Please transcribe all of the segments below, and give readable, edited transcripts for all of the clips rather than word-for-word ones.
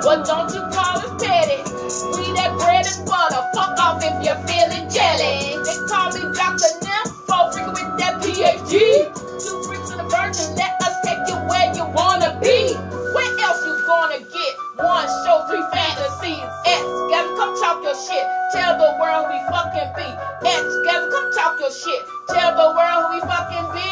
What don't you call it petty? We that bread and butter. Fuck off if you're feeling jelly. They call me Dr. Nympho, freaking with that PhD. Two freaks and a virgin, let us take you where you wanna be. Where else you gonna get? One show, three fantasies. X, together, come talk your shit. Tell the world who we fucking be. X, together, come talk your shit. Tell the world who we fucking be.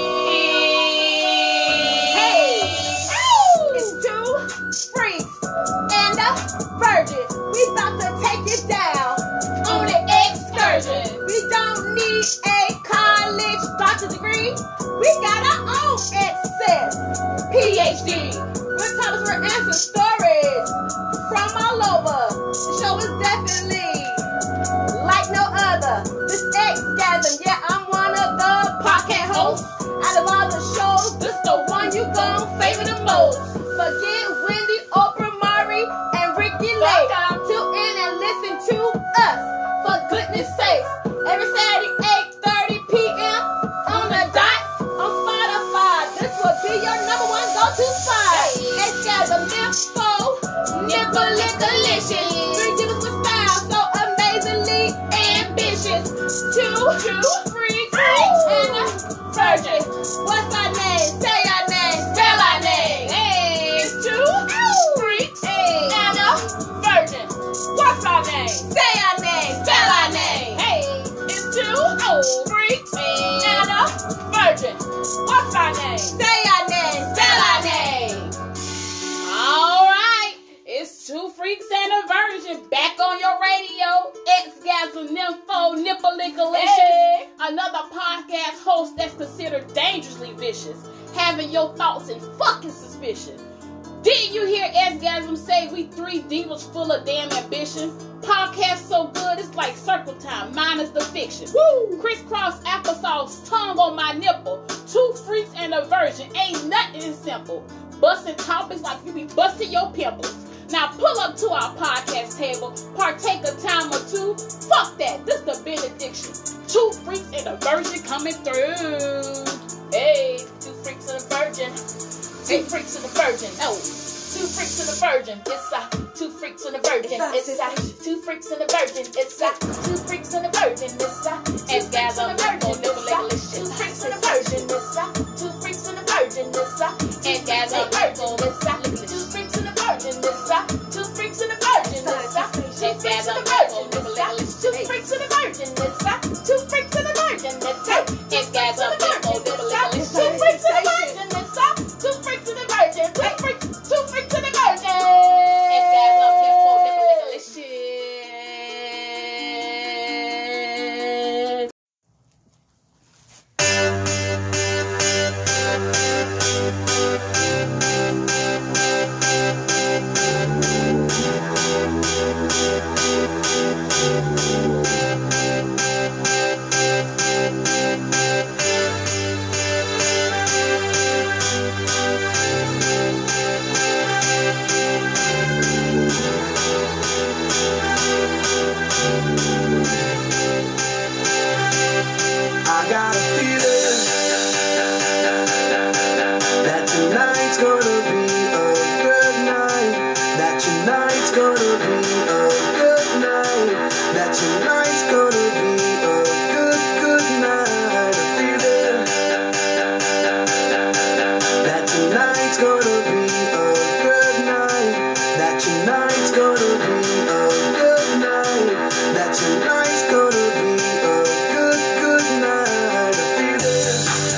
Hey, it's two freaks and a virgin. We about to take it down on an excursion. We don't need a college doctor's degree. We got our own excess PhD. We're topics, we're answering stories from all over. The show is definitely like no other. This Xgasm, yeah, I'm one of the podcast hosts. Out of all the shows, this the one you gon' favor the most. Forget Wendy, Oprah, Mari, and Ricky Lake. Tune in and listen to us, for goodness sakes. Every Saturday, 8:30 p.m. on the dot on Spotify. This will be your number one go-to spot. Xgasm, Nympho, Nipple-Lick-A-Licious. Three niggas with style, so amazingly ambitious. Two freaks and a virgin. What's our name? Say our name. Spell our name. Hey, It's two freaks and a virgin. What's our name? say our name. Spell our name. Hey, It's two freaks and a virgin. What's our name? say our name. Spell our name. All right, it's two freaks and a virgin back on your radio. Xgasm, Nympho, Nipple-Lick-A-Licious. Hey. Another podcast host that's considered dangerously vicious, having your thoughts in fucking suspicion. Didn't you hear Xgasm say we three divas full of damn ambition? Podcast so good it's like circle time minus the fiction. Woo! Crisscross applesauce, tongue on my nipple. Two freaks and a virgin, ain't nothing simple. Busting topics like you be busting your pimples. Now pull up to our podcast table, partake a time or two. Fuck that, this the benediction. Two freaks and a virgin coming through. Hey, two freaks and a virgin. Two freaks and a virgin. Oh, two freaks and a virgin. It's a two freaks and a virgin. It's a two freaks and a virgin. It's a two freaks and a virgin. It's a Xgasm, Nympho, Nipple-Lick-A-Licious. Two freaks and a virgin. It's a two freaks and a virgin. It's a Xgasm, Nympho, Nipple-Lick-A-Licious. Two freaks and a virgin. It's a two freaks and a virgin. It's a two freaks and a virgin. Nipple-Lick-A-Licious. Two freaks and a virgin. It's a two freaks and a virgin. It's a Xgasm, Nympho, Nipple-Lick-A-Licious. Two freaks and a virgin. It's a two freaks and a virgin. Two freaks and a virgin. Xgasm, Nympho, Nipple-Lick-A-Licious. I got a feeling that tonight's gonna be a good night. That tonight's gonna be a good night. That tonight's gonna be a good night. A feeling that tonight's gonna be a good night. That tonight's gonna be a good night. That tonight's gonna be a good night. A feeling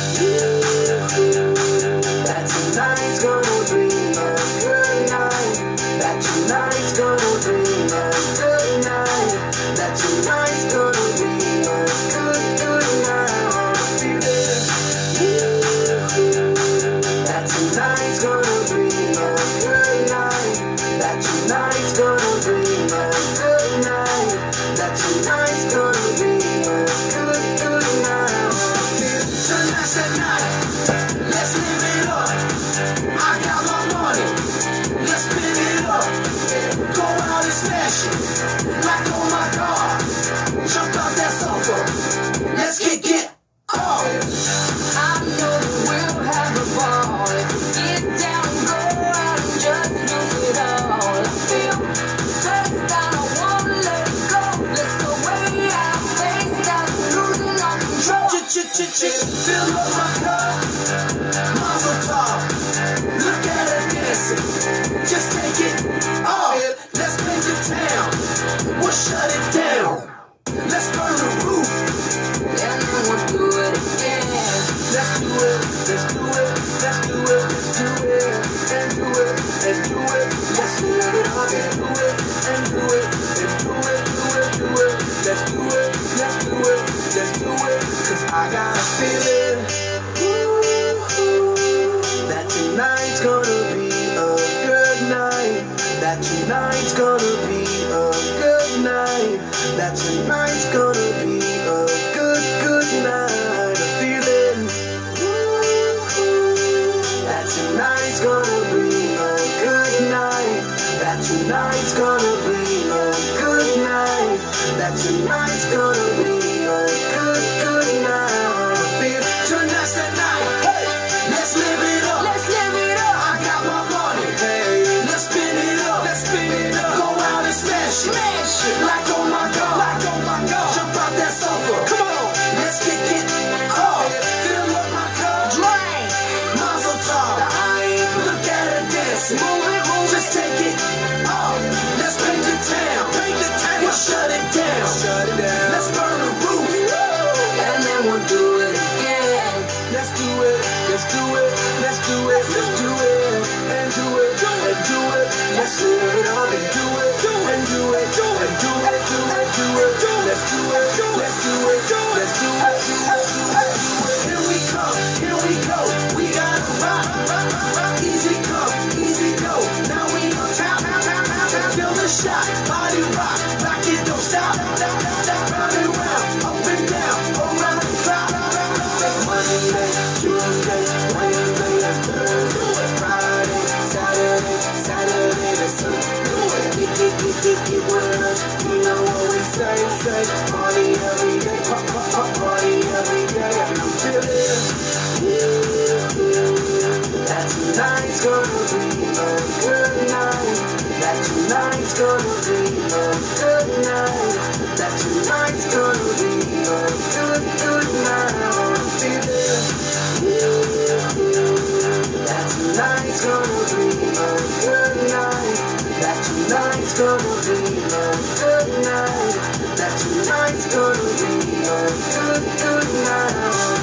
that tonight's gonna be a good night. That tonight's gonna be a good night. That tonight's gonna be a good night. A feeling that tonight's gonna be a good night. That tonight's gonna be a good night. That tonight's gonna be a good night. Tonight's the night. Let's live it up. I got my money. Let's spin it up. Go out and smash it. Like oh my God. Jump out that sofa. Let's kick it off. I know we'll have a ball. Get down, go out and just do it all. let's do it and do it and do it, do it. Let's do it, let's do it, let's do it. 'Cause I got a feeling that tonight's gonna be a good night. That tonight's gonna be a good night. That tonight's gonna be a good night. A feeling that tonight's gonna be a good night. That tonight's gonna be a good night. That tonight's gonna be a good night. I feel tonight's the night. Hey, let's live it up. Let's live it up. I got my money. Hey, let's spin it up. Let's spin it up. Go out and smash it. Smash it. Like oh my God. Like oh my God. Jump out that sofa. Come on. Let's kick it off. Fill up my cup. Drink. Mazel tov. Look at her dancing. Move it, move it. Just take it off. Let's paint the town. Paint the town. We'll shut it down. Shut it down. Let's burn the roof. And then we'll do it again. Let's do it. Let's do it. Let's do it. Let's do it. And do it. And do it. Let's live it up and do it. And do it. And do it. Do it. Do it. Let's do it. Let's do it. Let's do it. Here we come. Here we go. We gotta rock. Easy come. Easy go. Now we on top. Feel the shot. Body rock. Rock it. Don't stop. Round and round. Up and down. Around the clock. Monday, Tuesday, Wednesday, and Thursday. Friday, Saturday, to Sunday. Get with us. You know what we say. Party every day. Party every day. And I'm feeling that tonight's gonna be a good night. That tonight's gonna be a good night. That tonight's gonna be a good night. I'm feeling that tonight's gonna be a good night. That tonight's gonna be a good night. That tonight's gonna be a good night.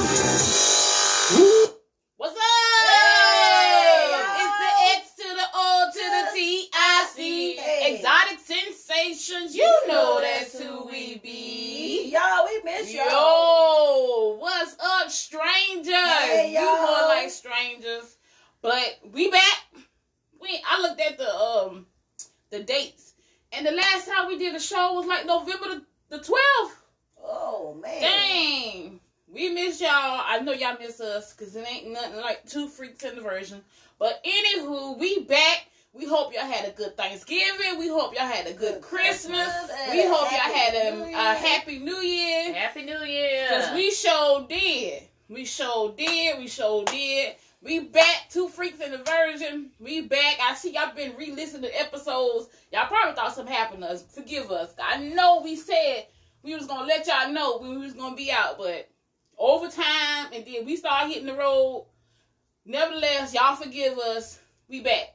What's up? Hey! It's the X to the O to the T-I-C. Hey. Exotic Sensations. You know that's who we be. Y'all, we miss y'all. Yo, what's up, strangers? Hey, You y'all. more like strangers. But we back. I looked at the dates. And the last time we did a show was like November the 12th. Oh, man. Dang. We miss y'all. I know y'all miss us because it ain't nothing like Two Freaks in the Version. But anywho, we back. We hope y'all had a good Thanksgiving. We hope y'all had a good Christmas. We hope y'all had a Happy New Year. Happy New Year. Because we sure did. We sure did. We back. Two Freaks in the Version. We back. I see y'all been re-listening to episodes. Y'all probably thought something happened to us. Forgive us. I know we said we was going to let y'all know when we was going to be out. But over time, and then we started hitting the road. Nevertheless, y'all forgive us. We back.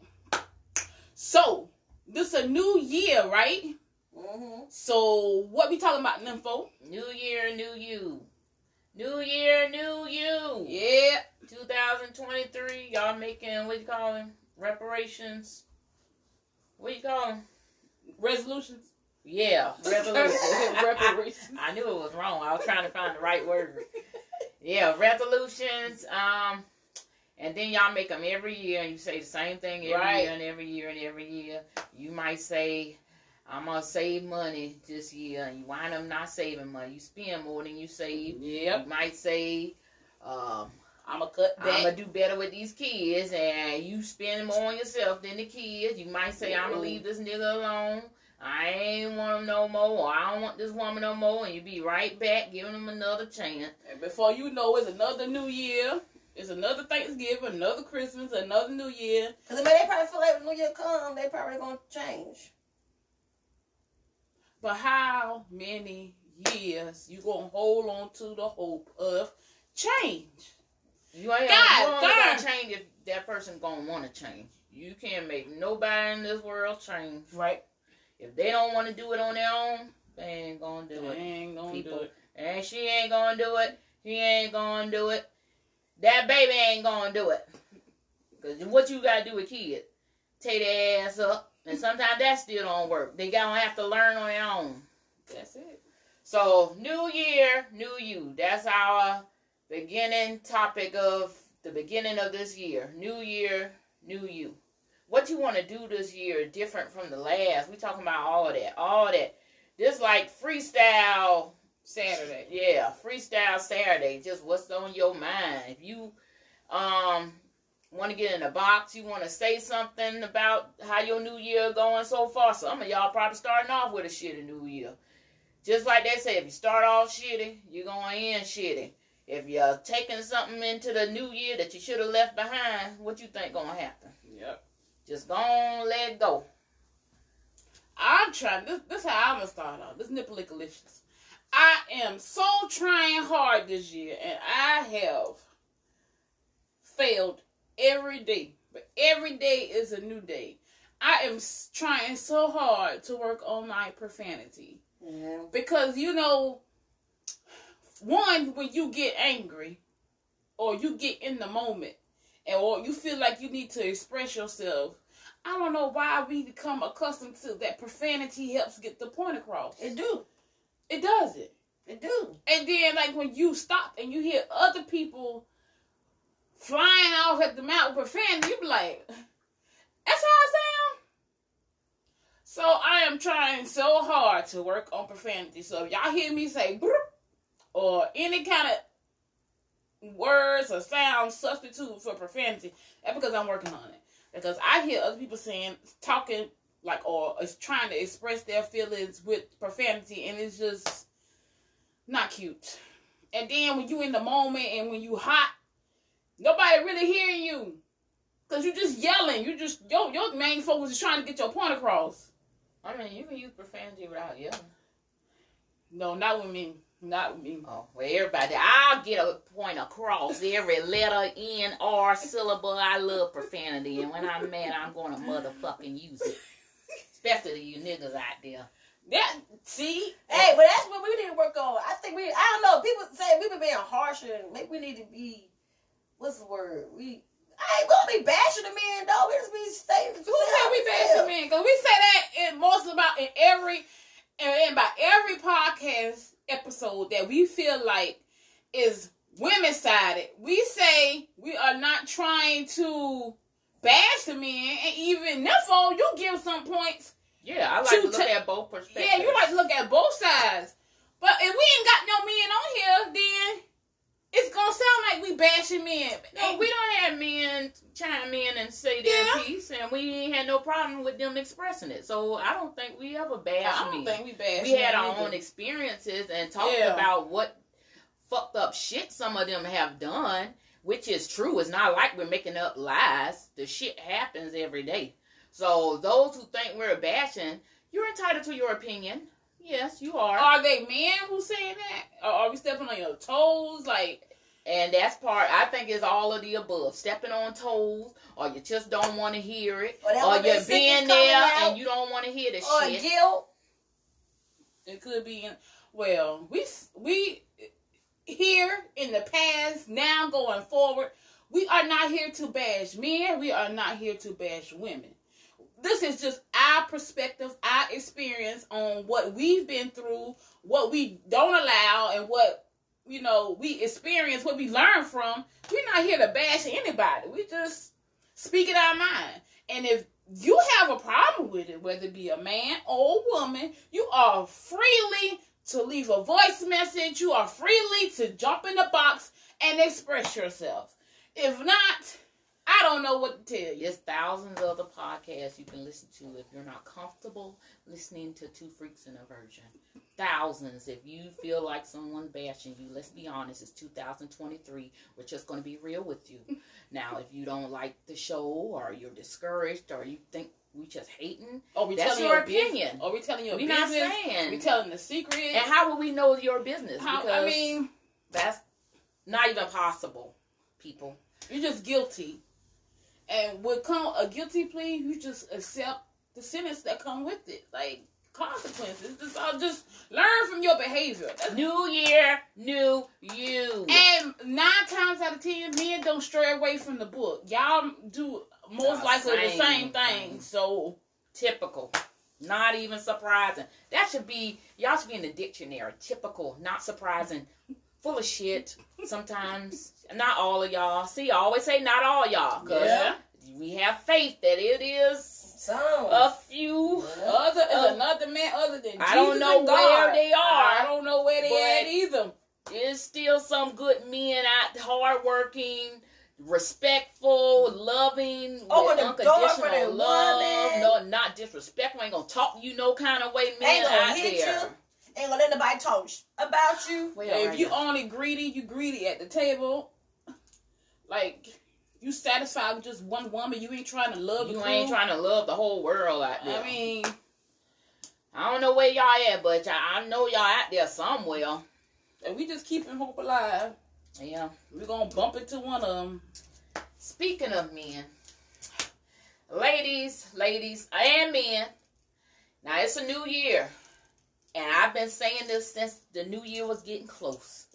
So, this a new year, right? Mm-hmm. So, what we talking about, Nympho? New year, new you. New year, new you. Yeah. 2023, y'all making, what you call them? Reparations. What you call them? Resolutions. Yeah, resolutions. Reparations. I knew it was wrong. I was trying to find the right word. Yeah, resolutions. And then y'all make them every year, and you say the same thing every year and every year and every year. You might say, I'm going to save money this year, and you wind up not saving money. You spend more than you save. Yep. You might say, I'm going to cut back. I'm going to do better with these kids, and you spend more on yourself than the kids. You might say, I'm going to leave this nigga alone. I ain't want him no more, or I don't want this woman no more, and you be right back giving them another chance. And before you know, it's another new year. It's another Thanksgiving, another Christmas, another New Year. Because they probably feel like when New Year come, they probably going to change. But how many years you going to hold on to the hope of change? You ain't God gonna darn. change if that person gonna want to change. You can't make nobody in this world change. Right. If they don't want to do it on their own, they ain't gonna do They it. ain't going to do People. it. And she ain't gonna do it. He ain't gonna do it. That baby ain't gonna do it. Because what you gotta do with kids? Take their ass up And sometimes that still don't work. They gonna have to learn on their own. That's it. So, new year, new you. That's our beginning topic of the beginning of this year. New year, new you. What you want to do this year different from the last. We talking about all of that. All of that. This like freestyle Saturday. Yeah, freestyle Saturday. Just what's on your mind. If you want to get in the box, you want to say something about how your new year going so far. Some of y'all probably starting off with a shitty new year. Just like they say, if you start off shitty, you're going to end shitty. If you're taking something into the new year that you should have left behind, what you think going to happen? Yep. Just go on, let it go. I'm trying. This is how I'm going to start off. This Nippolicolicious. I am so trying hard this year, and I have failed every day. But every day is a new day. I am trying so hard to work on my profanity. Yeah. Because, you know, one, when you get angry, or you get in the moment, or you feel like you need to express yourself, I don't know why we become accustomed to that profanity helps get the point across. It do. It does it. It do. And then, like, when you stop and you hear other people flying off at the mouth with profanity, you be like, that's how I sound? So I am trying so hard to work on profanity. So if y'all hear me say, or any kind of words or sound substitute for profanity, that's because I'm working on it. Because I hear other people talking, like, or is trying to express their feelings with profanity, and it's just not cute. And then when you in the moment and when you hot, nobody really hearing you. Because you just yelling. You just, your main focus is trying to get your point across. I mean, you can use profanity without yelling. No, not with me. Not with me. Oh, well, everybody, I'll get a point across every letter, N, R, syllable. I love profanity, and when I'm mad, I'm going to motherfucking use it. Especially you niggas out there. That, see? Hey, but that's what we need to work on. I think I don't know, people say we've been being harsher, and maybe we need to be, what's the word? I ain't gonna be bashing the men, though. We just be staying. Who said we bashing men? Because we say that in about every podcast episode that we feel like is women-sided. We say we are not trying to bash the men, and even Neffo, you give some points. Yeah, I like to look at both perspectives. Yeah, you like to look at both sides. But if we ain't got no men on here, then it's gonna sound like we bashing men. No, we don't have men chime in and say their piece, and we ain't had no problem with them expressing it. So I don't think we ever bashed men. I don't think we bashed We had men our either. own experiences and talked about what fucked up shit some of them have done, which is true. It's not like we're making up lies. The shit happens every day. So those who think we're bashing, you're entitled to your opinion. Yes, you are. Are they men who saying that? Or are we stepping on your toes? And that's part, I think, is all of the above. Stepping on toes, or you just don't want to hear it, or you're being there and you don't want to hear the shit. Or guilt. It could be. Well, we here in the past, now going forward, we are not here to bash men. We are not here to bash women. This is just our perspective, our experience on what we've been through, what we don't allow, and what, you know, we experience, what we learn from. We're not here to bash anybody. We just speak it our mind. And if you have a problem with it, whether it be a man or a woman, you are freely to leave a voice message. You are freely to jump in the box and express yourself. If not, I don't know what to tell you. There's thousands of other podcasts you can listen to if you're not comfortable listening to Two Freaks and a Virgin. Thousands. If you feel like someone's bashing you, let's be honest, it's 2023. We're just going to be real with you. Now, if you don't like the show, or you're discouraged, or you think we just hating, that's your opinion. Or we telling your business. We're not saying. We telling the secret. And how will we know your business? Because that's not even possible, people. You're just guilty. And with a guilty plea, you just accept the sentence that come with it. Like, consequences. Just learn from your behavior. New year, new you. And 9 times out of 10, men don't stray away from the book. Y'all do most likely the same thing. So Typical. Not even surprising. That should be, y'all should be in the dictionary. Typical, not surprising. Full of shit sometimes. Not all of y'all. See, I always say not all y'all. Because we have faith that it is a few. Another man other than Jesus. I don't know where they are. I don't know where they at either. There's still some good men out, hardworking, respectful, loving, with unconditional love. No, not disrespectful. Ain't gonna talk to you no kind of way, man. Ain't gonna out hit there. you. Ain't gonna let nobody talk about you. Well, if you only greedy, you greedy at the table. Like, you satisfied with just one woman. You ain't trying to love. You ain't trying to love the whole world out there. I mean, I don't know where y'all at, but I know y'all out there somewhere. And we just keeping hope alive. Yeah. We're gonna bump into one of them. Speaking of men, ladies, and men. Now it's a new year. And I've been saying this since the new year was getting close.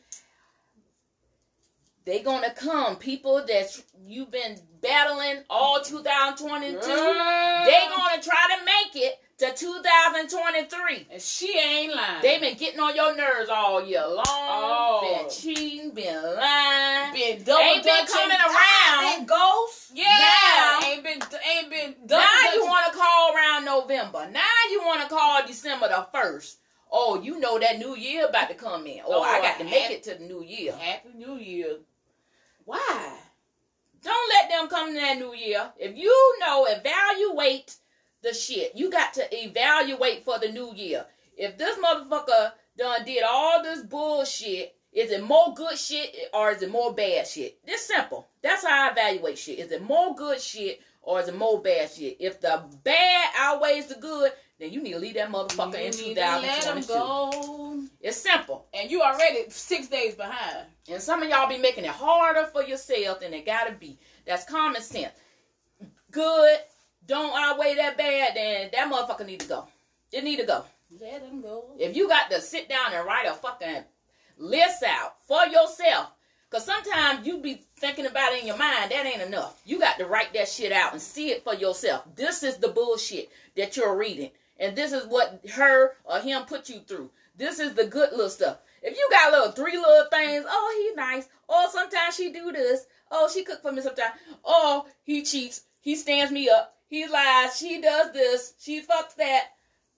They gonna come. People that you've been battling all 2022, they gonna try to make it to 2023. And she ain't lying. They been getting on your nerves all year long. Been cheating, been lying. Been double ain't been coming around. Been ghosts. Yeah. Now, ain't been now you want to call around November. Now you want to call December the 1st. Oh, you know that new year about to come in. Oh, I got to make it to the new year. Happy New Year. Why? Don't let them come to that new year. If you know, evaluate the shit. You got to evaluate for the new year. If this motherfucker done did all this bullshit, is it more good shit or is it more bad shit? It's simple. That's how I evaluate shit. Is it more good shit or is it more bad shit? If the bad outweighs the good, then you need to leave that motherfucker in 2022. Let him go. It's simple. And you already 6 days behind. And some of y'all be making it harder for yourself than it gotta be. That's common sense. Good don't outweigh that bad, then that motherfucker need to go. It need to go. Let him go. If you got to sit down and write a fucking list out for yourself, because sometimes you be thinking about it in your mind, that ain't enough. You got to write that shit out and see it for yourself. This is the bullshit that you're reading. And this is what her or him put you through. This is the good little stuff. If you got three little things, oh, he nice. Oh, sometimes she do this. Oh, she cook for me sometimes. Oh, he cheats. He stands me up. He lies. She does this. She fucks that.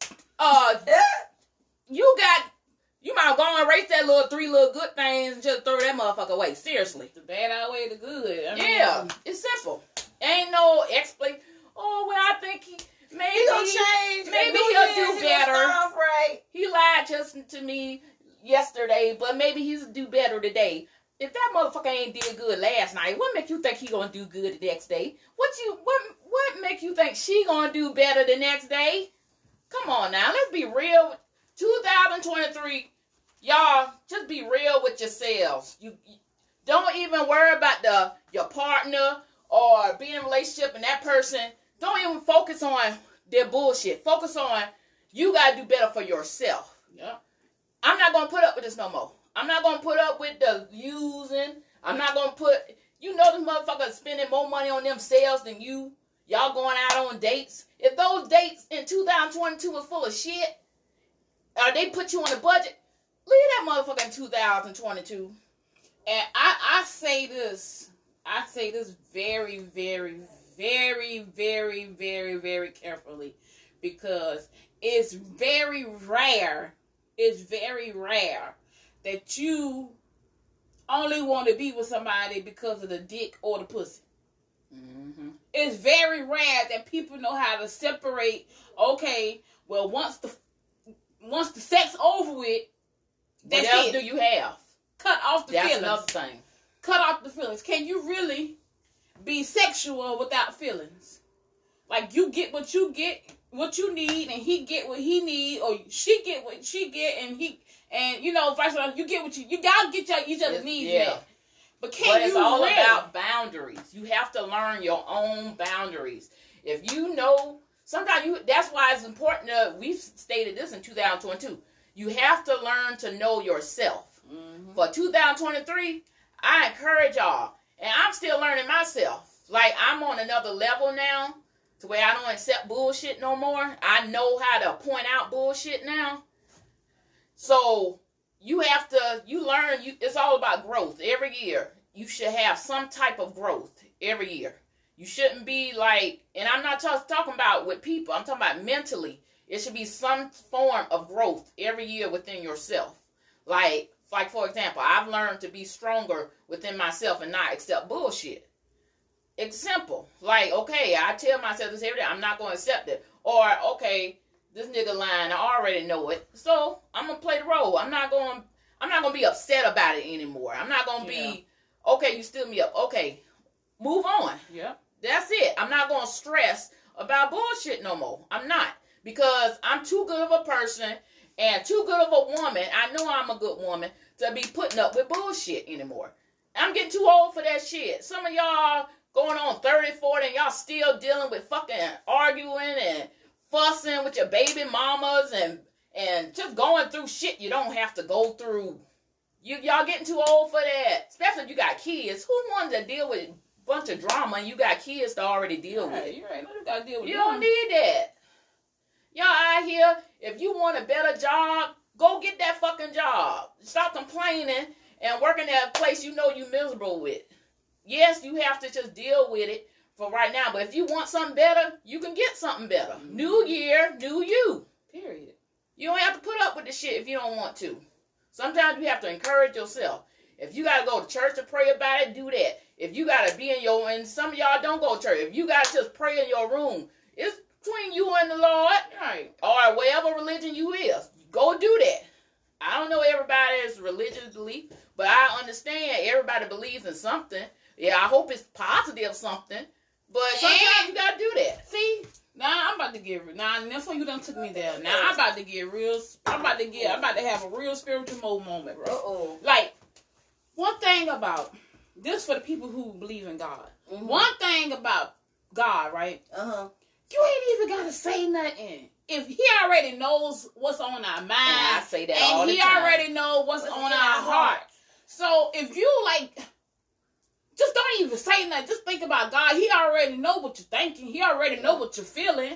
You might go and erase that three little good things and just throw that motherfucker away. Seriously. The bad outweigh the good. It's simple. Ain't no explanation. Oh, well, I think maybe He'll change. Maybe he'll do better. Right. He lied just to me yesterday, but maybe he'll do better today. If that motherfucker ain't did good last night, what make you think he gonna do good the next day? What make you think she gonna do better the next day? Come on now, let's be real. 2023, y'all, just be real with yourselves. You don't even worry about your partner or being in a relationship and that person. Don't even focus on their bullshit. Focus on you gotta do better for yourself. Yeah. I'm not gonna put up with this no more. I'm not gonna put up with the using. I'm not gonna this motherfucker spending more money on themselves than you. Y'all going out on dates. If those dates in 2022 was full of shit, or they put you on a budget, leave that motherfucker in 2022. And I say this very, very, very, very, very, very carefully, because it's very rare that you only want to be with somebody because of the dick or the pussy. Mm-hmm. It's very rare that people know how to separate. Okay, well, once the sex over with, that's what else it. do you have? Cut off the feelings. That's another thing. Cut off the feelings. Can you really be sexual without feelings? Like, you get what you get, what you need, and he get what he need, or she get what she get, and vice versa. You get what y'all get each other's needs met. But it's all about boundaries. You have to learn your own boundaries. If you know, that's why it's important we've stated this in 2022. You have to learn to know yourself. Mm-hmm. For 2023, I encourage y'all, and I'm still learning myself. Like, I'm on another level now. to where I don't accept bullshit no more. I know how to point out bullshit now. So you learn, it's all about growth. Every year, you should have some type of growth every year. You shouldn't be like, and I'm not just talking about with people, I'm talking about mentally. It should be some form of growth every year within yourself. Like for example, I've learned to be stronger within myself and not accept bullshit. It's simple. Like, okay, I tell myself this every day, I'm not going to accept it. Or, okay, this nigga lying, I already know it. So, I'm going to play the role. I'm not going to be upset about it anymore. I'm not going to be, okay, you stood me up. Okay, move on. Yeah. That's it. I'm not going to stress about bullshit no more. I'm not. Because I'm too good of a person and too good of a woman. I know I'm a good woman to be putting up with bullshit anymore. I'm getting too old for that shit. Some of y'all going on 30, 40, and y'all still dealing with fucking arguing and fussing with your baby mamas and just going through shit you don't have to go through. Y'all getting too old for that. Especially if you got kids. Who wanted to deal with a bunch of drama and you got kids to already deal with? You ain't got to deal with You don't need that. Y'all out here, if you want a better job, go get that fucking job. Stop complaining and working at a place you know you miserable with. Yes, you have to just deal with it for right now. But if you want something better, you can get something better. Mm-hmm. New year, new you. Period. You don't have to put up with the shit if you don't want to. Sometimes you have to encourage yourself. If you got to go to church to pray about it, do that. If you got to be and some of y'all don't go to church. If you got to just pray in your room, it's between you and the Lord. Right. Or whatever religion you is. Go do that. I don't know everybody's religious belief, but I understand everybody believes in something. Yeah, I hope it's positive something. But sometimes you gotta do that. See, now I'm about to get that's why you done took me there. Now I'm about to have a real spiritual moment, bro. Uh-oh. Like, one thing about this for the people who believe in God. Mm-hmm. One thing about God, right? You ain't even gotta say nothing. If he already knows what's on our mind, I say that and all the he time. already knows what's on our heart. So if you just don't even say nothing. Just think about God. He already know what you're thinking. He already know what you're feeling.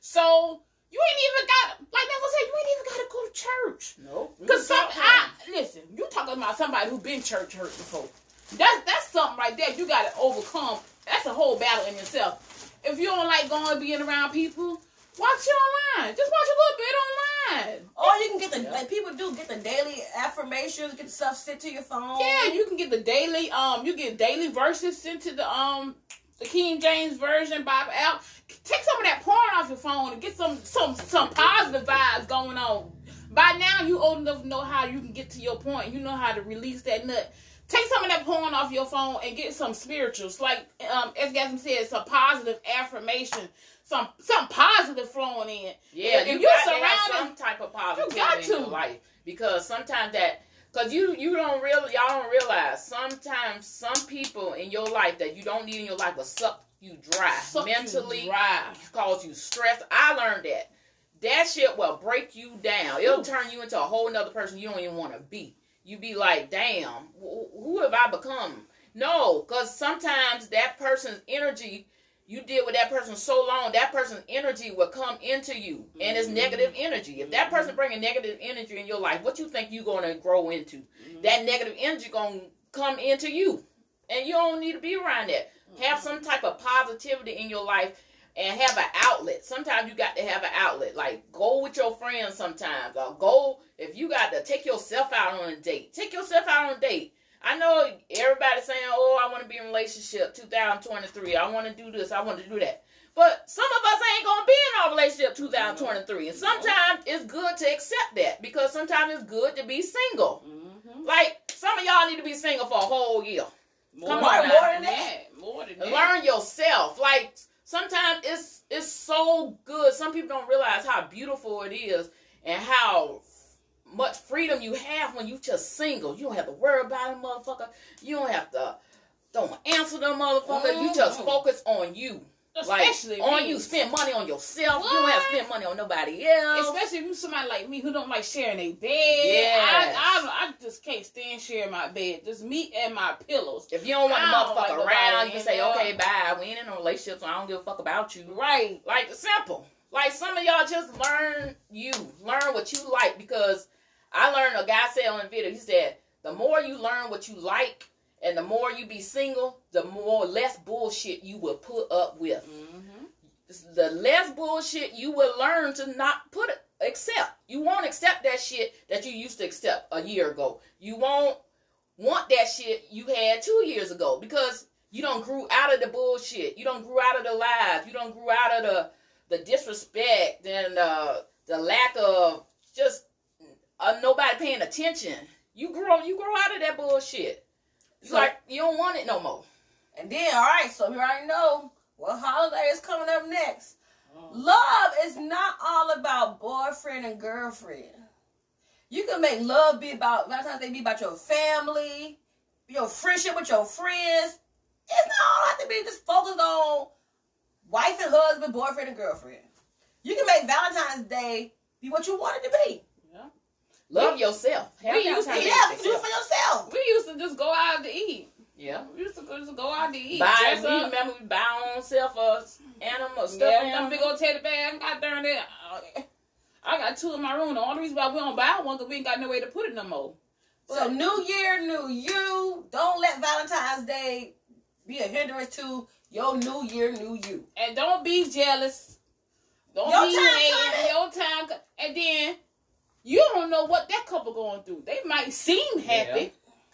So you ain't even got, like Neville said, you ain't even got to go to church. Nope. Because listen, you talking about somebody who been church hurt before. That's something right there you got to overcome. That's a whole battle in itself. If you don't like going being around people, watch it online. Just watch a little bit online. Or you can get like people do get the daily affirmations, get the stuff sent to your phone. Yeah, you can get the daily you get daily verses sent to the King James Version Bible app. Take some of that porn off your phone and get some positive vibes going on. By now you old enough to know how you can get to your point. You know how to release that nut. Take some of that porn off your phone and get some spirituals. Like as Gaston said, some positive affirmation. Some positive flowing in. Yeah, if you got to have some type of positivity in your life. Because sometimes because y'all don't realize, sometimes some people in your life that you don't need in your life will suck you dry. Mentally, cause you stress. I learned that. That shit will break you down. It'll turn you into a whole nother person you don't even want to be. You be like, damn, who have I become? No, because sometimes that person's energy, you deal with that person so long, that person's energy will come into you. And it's negative energy. If that person bringing negative energy in your life, what you think you're going to grow into? That negative energy going to come into you. And you don't need to be around that. Have some type of positivity in your life and have an outlet. Sometimes you got to have an outlet. Like, go with your friends sometimes. Or go, if you got to take yourself out on a date. Take yourself out on a date. I know everybody's saying, oh, I want to be in a relationship 2023. I want to do this. I want to do that. But some of us ain't going to be in our relationship 2023. And sometimes it's good to accept that. Because sometimes it's good to be single. Mm-hmm. Like, some of y'all need to be single for a whole year. More than that. Learn yourself. Like, sometimes it's so good. Some people don't realize how beautiful it is and how much freedom you have when you just single. You don't have to worry about a motherfucker. You don't have to don't answer them motherfucker. You just focus on you. Especially like, on me. you spend money on yourself. What? You don't have to spend money on nobody else. Especially if you somebody like me who don't like sharing a bed. Yes. I just can't stand sharing my bed. Just me and my pillows. If you don't want the I don't motherfucker like around, nobody you can in say, there. okay, bye. We ain't in a relationship, so I don't give a fuck about you. Right. Like, simple. Like, some of y'all just learn what you like, because I learned, a guy said on the video, he said, the more you learn what you like and the more you be single, the less bullshit you will put up with. Mm-hmm. The less bullshit you will learn to not accept. You won't accept that shit that you used to accept a year ago. You won't want that shit you had 2 years ago, because you don't grew out of the bullshit. You don't grew out of the lies. You don't grew out of the disrespect and the lack of just nobody paying attention. You grow out of that bullshit. It's So- like you don't want it no more. And then, all right, so we already know what holiday is coming up next. Love is not all about boyfriend and girlfriend. You can make love be about, Valentine's Day be about your family, your friendship with your friends. It's not all have to be just focused on wife and husband, boyfriend and girlfriend. You can make Valentine's Day be what you want it to be. Love yourself. Have We used Valentine's to- Day Yeah, with do it for yourself. We used to just go out to eat. Yeah. We used to just go out to eat. Buy, Dress we up. remember we buy our own self a animal, stuff Yeah, animal. them big old teddy bear. God darn it. I got two in my room. The only reason why we don't buy one because we ain't got no way to put it no more. So new year, new you. Don't let Valentine's Day be a hindrance to your new year, new you. And don't be jealous. Don't Your be time hating. coming. Your time. And then you don't know what that couple going through. They might seem happy.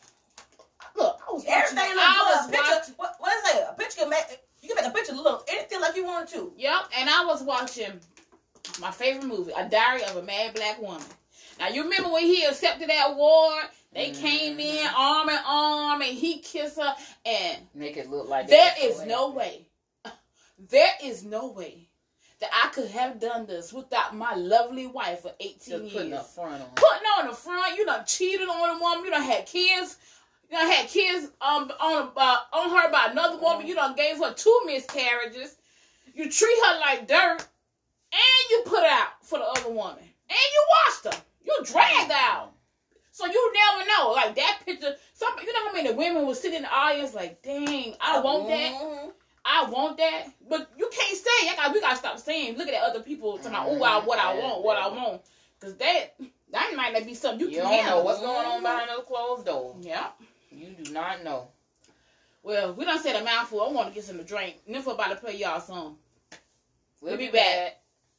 Look, I was Everything watching. look I was good. A watching. picture, what is it? A picture can make, you can make a picture look anything like you want to. Yep, and I was watching my favorite movie, A Diary of a Mad Black Woman. Now, you remember when he accepted that award? They came in arm in arm, and he kissed her, and Make it look like there they were is so no happy. way. There is no way that I could have done this without my lovely wife for 18 Just putting years. a front on. Putting on the front, you done cheated on a woman, you done had kids. You done had kids on her by another woman. You done gave her 2 miscarriages. You treat her like dirt, and you put out for the other woman, and you washed her. You dragged her out. So you never know. Like that picture, you know how many women would sit in the audience like, dang, I want that. Mhm. I want that. But you can't say, we gotta stop saying, look at other people talking about, what I want. Because that might not be something you You can don't know handle. what's going on behind those closed doors. Yeah. You do not know. Well, we done said a mouthful. I want to get some to drink. Nympho about to play y'all a song. We'll be back.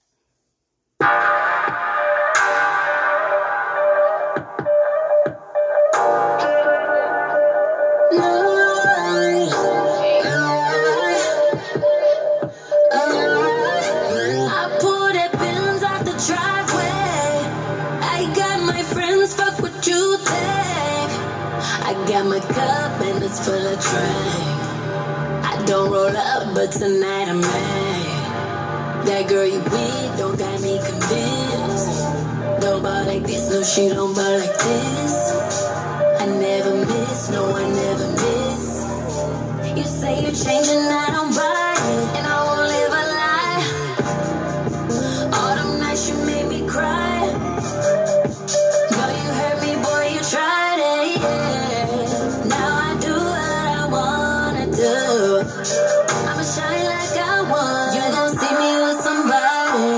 I pulled that Benz out the driveway. I got my friends, fuck what you think. I got my cup and it's full of drink. I don't roll up, but tonight I'm mad. That girl you with don't got me convinced. Don't ball like this, no, she don't ball like this. I never miss, no, I never miss. You say you're changing, I don't buy it, and I won't live a lie. All them nights you made me cry. Boy, you hurt me, boy, you tried it, yeah. Now I do what I wanna do. I'ma shine like I want. You gon' see me with somebody.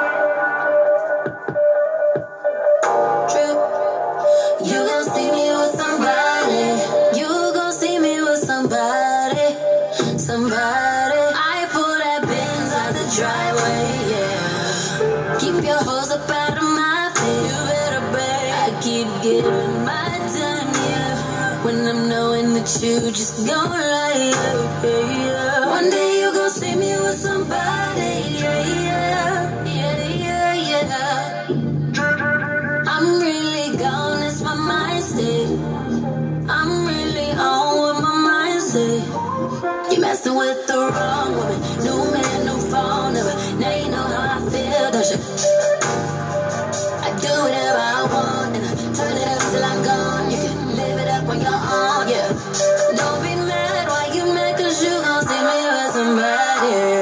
True. You gon' see me with somebody. You gon' see me with somebody. Somebody. I pull that Benz out the driveway, yeah. Keep your hoes up out of my face. You better pay. I keep giving my time, yeah. When I'm knowing that you just gon' lie, yeah. One day you gon' see me with somebody, yeah, yeah, yeah, yeah. I'm really gone, it's my mind state. I'm really on with my mind state. You messing with the wrong woman. New man, new phone number. Now you know how I feel, don't you? I do whatever I want and I turn it up till I'm gone. You can live it up on your own, yeah. Don't be mad, why you mad? 'Cause you gon' see me with somebody.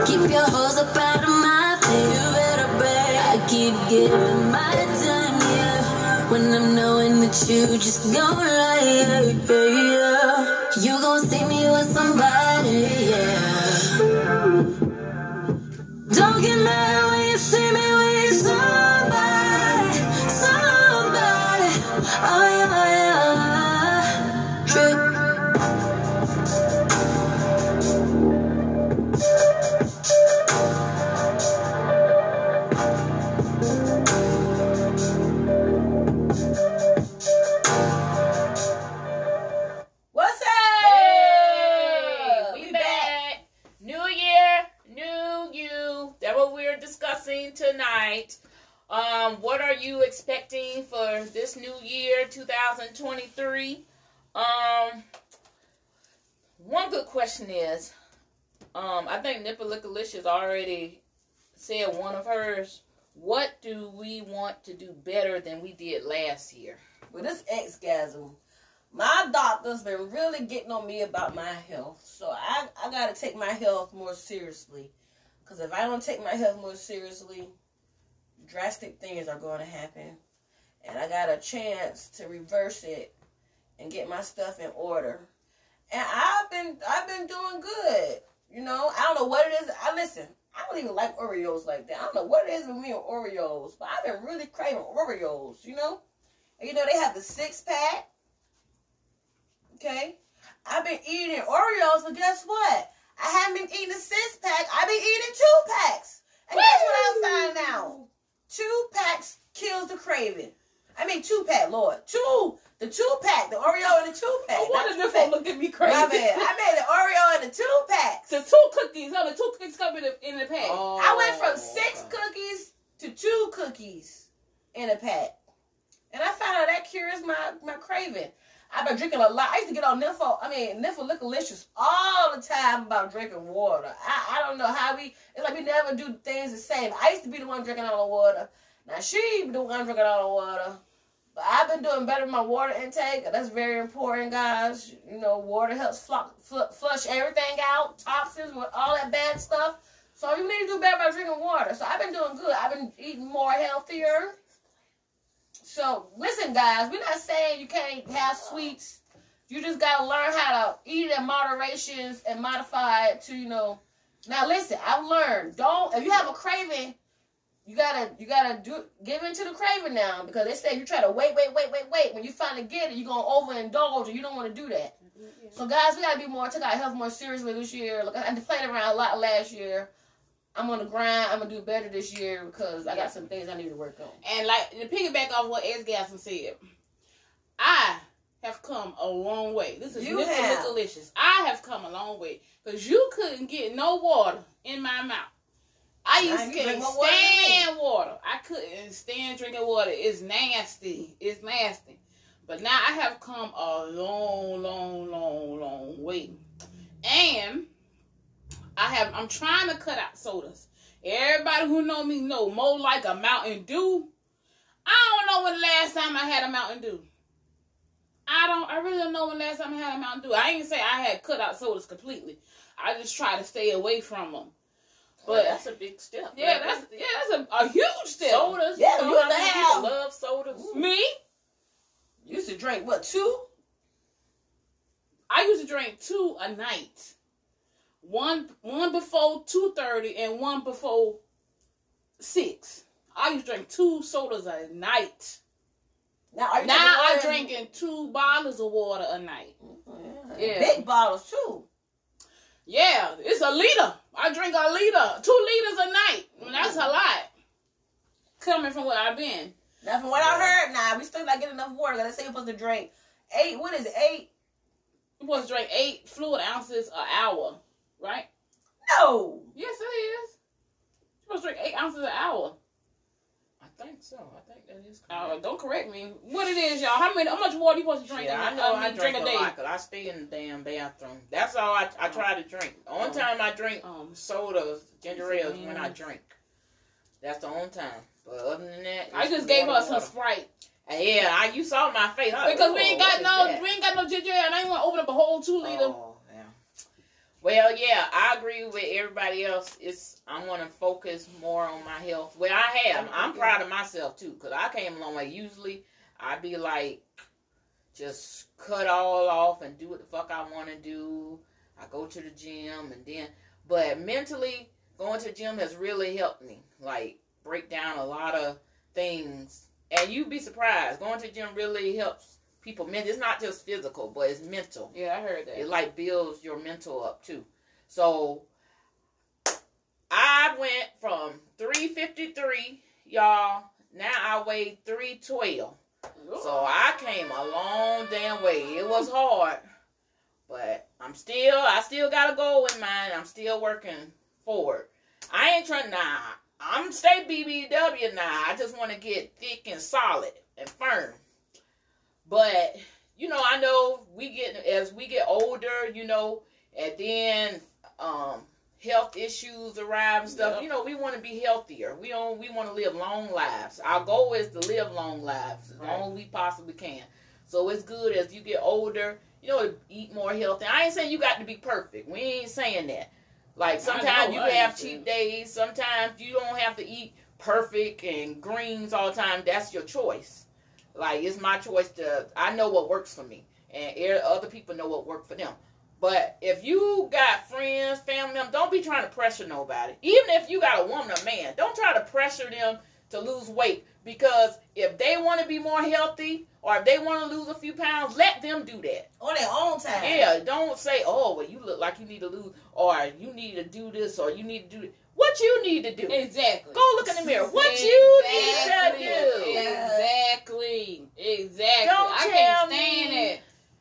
Keep your hoes up out of my face. You better pay. I keep giving my time, yeah. When I'm knowing that you just gon' lie, yeah, yeah. You gon' see me with somebody, yeah. Don't get mad when you see me with somebody, somebody. Oh yeah, trip. What's up? Hey, we back. New year, new you. That's what we're discussing tonight. What are you expecting for this new year, 2023? One good question is, I think Nippolicolicious already said one of hers. What do we want to do better than we did last year? With this Xgasm, my doctor's been really getting on me about my health. So I got to take my health more seriously. Because if I don't take my health more seriously, drastic things are going to happen. And I got a chance to reverse it and get my stuff in order. And I've been doing good. You know, I don't know what it is. Listen, I don't even like Oreos like that. I don't know what it is with me and Oreos. But I've been really craving Oreos, you know. And you know, they have the 6-pack. Okay? I've been eating Oreos, but guess what? I haven't been eating a 6-pack. I've been eating 2-packs. And guess what I found out? 2 packs kills the craving. I mean 2-pack, Lord. The 2-pack, the Oreo and the 2-pack. Oh, what if this one look at me crazy? My bad. I made the Oreo and the 2-packs. The 2 cookies. Oh, the 2 cookies come in the pack. Oh. I went from 6 cookies to 2 cookies in a pack. And I found out that cures my craving. I've been drinking a lot. I used to get on Nippolicolicious all the time about drinking water. I don't know how it's like we never do things the same. I used to be the one drinking all the water. Now she the one drinking all the water. But I've been doing better with my water intake. That's very important, guys. You know, water helps flush everything out, toxins, with all that bad stuff. So you need to do better by drinking water. So I've been doing good. I've been eating more healthier. So, listen, guys, we're not saying you can't have sweets. You just got to learn how to eat it in moderation and modify it to, you know. Now, listen, I've learned, if you have a craving, you gotta give in to the craving now, because they say you try to wait. When you finally get it, you're going to overindulge, and you don't want to do that. Mm-hmm. So, guys, we got to take our health more seriously this year. Look, I played around a lot last year. I'm on the grind. I'm going to do better this year because I got some things I need to work on. And like to piggyback off what Xgasm said, I have come a long way. This is Nippolicolicious. I have come a long way because you couldn't get no water in my mouth. I used to can't stand water. I couldn't stand drinking water. It's nasty. It's nasty. But now I have come a long way. And I'm trying to cut out sodas. Everybody who know me know more like a Mountain Dew. I don't know when the last time I had a Mountain Dew. I really don't know when the last time I had a Mountain Dew. I ain't say I had cut out sodas completely. I just try to stay away from them. But that's a big step. Yeah, that's a huge step. Sodas. Yeah, you you used to have. People love sodas. Me? You used to drink, what, 2? I used to drink 2 a night. One before 2:30 and one before 6. I used to drink 2 sodas a night. Now I'm drinking 2 bottles of water a night. Yeah. Big bottles too. Yeah, it's a liter. I drink a liter, 2 liters a night. That's a lot. Coming from where I've been. Now, from what I heard, we still not getting enough water. They say you're supposed to drink 8. What is it? 8? You're supposed to drink 8 fluid ounces an hour. Right? No. Yes, it is. You're supposed to drink 8 ounces an hour. I think so. I think that is correct. Don't correct me. What it is, y'all? How much water you supposed to drink? Yeah, I know I drink a day. Lot, 'cause I stay in the damn bathroom. That's all I try to drink. The only time I drink sodas, ginger ales, when I drink. That's the only time. But other than that, I just gave her some Sprite. Yeah, you saw my face. Because we ain't got no ginger ale. I ain't want to open up a whole 2 liter. Oh, yeah. Well, yeah, I agree with everybody else. I want to focus more on my health. Well, I have. I'm proud of myself too, because I came a long way. Usually, I'd be like, just cut all off and do what the fuck I want to do. I go to the gym and then, but mentally, going to the gym has really helped me. Like, break down a lot of things. And you'd be surprised. Going to the gym really helps people. It's not just physical, but it's mental. Yeah, I heard that. It like builds your mental up too. So I went from 353, y'all. Now I weigh 312. So I came a long damn way. It was hard, but I still got a goal in mind. I'm still working forward. I ain't trying now. I'm stay BBW now. I just want to get thick and solid and firm. But, you know, I know as we get older, you know, and then health issues arrive and stuff. Yep. You know, we want to be healthier. We want to live long lives. Our goal is to live long lives as long as we possibly can. So it's good as you get older, you know, to eat more healthy. I ain't saying you got to be perfect. We ain't saying that. Like, sometimes you have cheat days. Sometimes you don't have to eat perfect and greens all the time. That's your choice. Like, it's my choice I know what works for me. And other people know what works for them. But if you got friends, family members, don't be trying to pressure nobody. Even if you got a woman or man, don't try to pressure them to lose weight. Because if they want to be more healthy or if they want to lose a few pounds, let them do that. On their own time. Yeah, don't say, oh, well, you look like you need to lose, or you need to do this, or you need to do that. What you need to do. Exactly. Go look in the mirror. What you need to do. Exactly. Don't I can't stand it.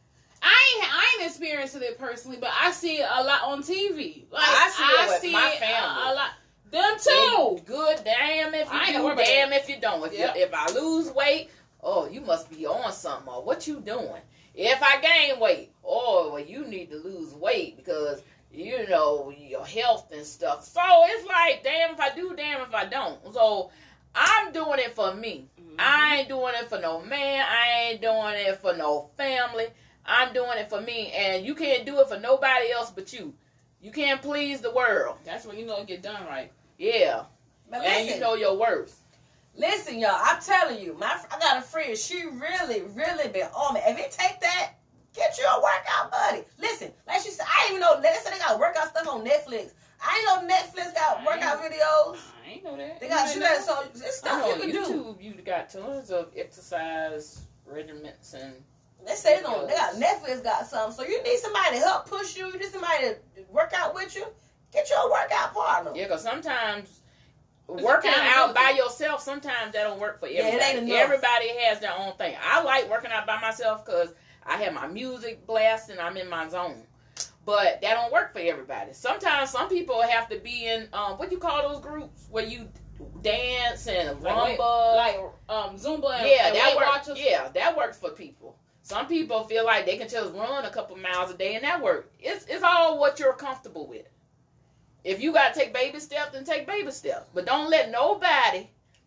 I ain't experienced it personally, but I see it a lot on TV. Like, I see it with my family. A lot. Them too. Good damn if you do, damn if you don't. If I lose weight, oh, you must be on something. Or what you doing? If I gain weight, oh, well, you need to lose weight because, you know, your health and stuff. So it's like, damn if I do, damn if I don't. So I'm doing it for me. Mm-hmm. I ain't doing it for no man. I ain't doing it for no family. I'm doing it for me. And you can't do it for nobody else but you. You can't please the world. That's when you know it get done right. Yeah. But listen, and you know your worth. Listen, y'all, I'm telling you, I got a friend, she really, really been on me. If it take that, get you a workout buddy. Listen, like she said, I didn't even know, they said they got workout stuff on Netflix. I didn't know Netflix got workout videos. I ain't know that. They got so it's stuff you can YouTube, you got tons of exercise regimens and they say they got Netflix got something. So you need somebody to help push you, you need somebody to work out with you. Get you a workout partner. Yeah, because sometimes working out by yourself, sometimes that don't work for everybody. Yeah, it ain't enough. Everybody has their own thing. I like working out by myself because I have my music blast and I'm in my zone. But that don't work for everybody. Sometimes some people have to be in, what do you call those groups? Where you dance and rumba. Like Zumba and that works. Yeah, that works for people. Some people feel like they can just run a couple miles a day and that works. It's all what you're comfortable with. If you got to take baby steps, then take baby steps. But don't let nobody,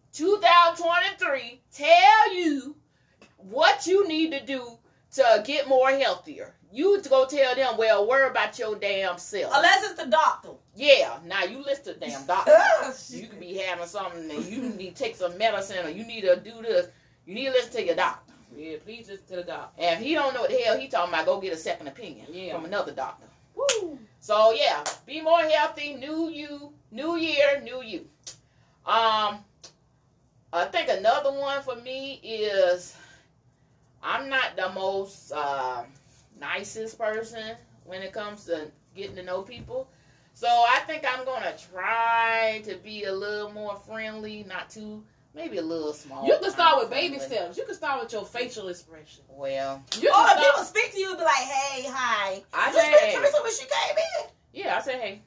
2023, tell you what you need to do to get more healthier. You go tell them, well, worry about your damn self. Unless it's the doctor. Yeah, now you listen to the damn doctor. You could be having something and you need to take some medicine or you need to do this. You need to listen to your doctor. Yeah, please listen to the doctor. And if he don't know what the hell he talking about, go get a second opinion from another doctor. Woo. So yeah, be more healthy. New you, new year, new you. I think another one for me is I'm not the most nicest person when it comes to getting to know people. So I think I'm gonna try to be a little more friendly, not too. Maybe a little small. You can start with baby steps. You can start with your facial expression. Well. If people speak to you, be like, hey, hi. I say, say, hey. When she came in. Yeah, I say, hey.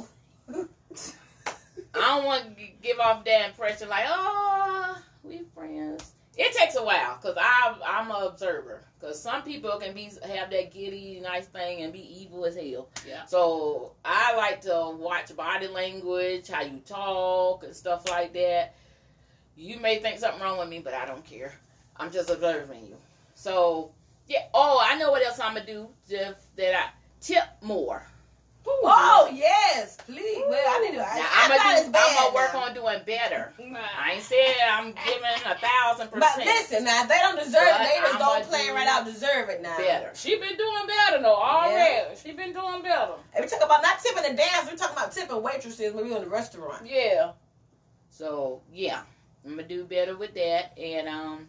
I don't want to give off that impression like, oh, we friends. It takes a while because I'm an observer. Because some people can have that giddy, nice thing and be evil as hell. Yeah. So I like to watch body language, how you talk and stuff like that. You may think something wrong with me, but I don't care. I'm just observing you. So, yeah. Oh, I know what else I'm going to do. Just that I tip more. Oh yes, please. Well, I need to. I'm gonna work on doing better. Nah. I ain't said I'm giving 1,000%. But listen, now if they don't deserve it, they just don't play right out. Deserve it now. Better. She been doing better though already. Yeah. She been doing better. And we talk about not tipping the dance. We talking about tipping waitresses when we in the restaurant. Yeah. So yeah, I'm gonna do better with that. And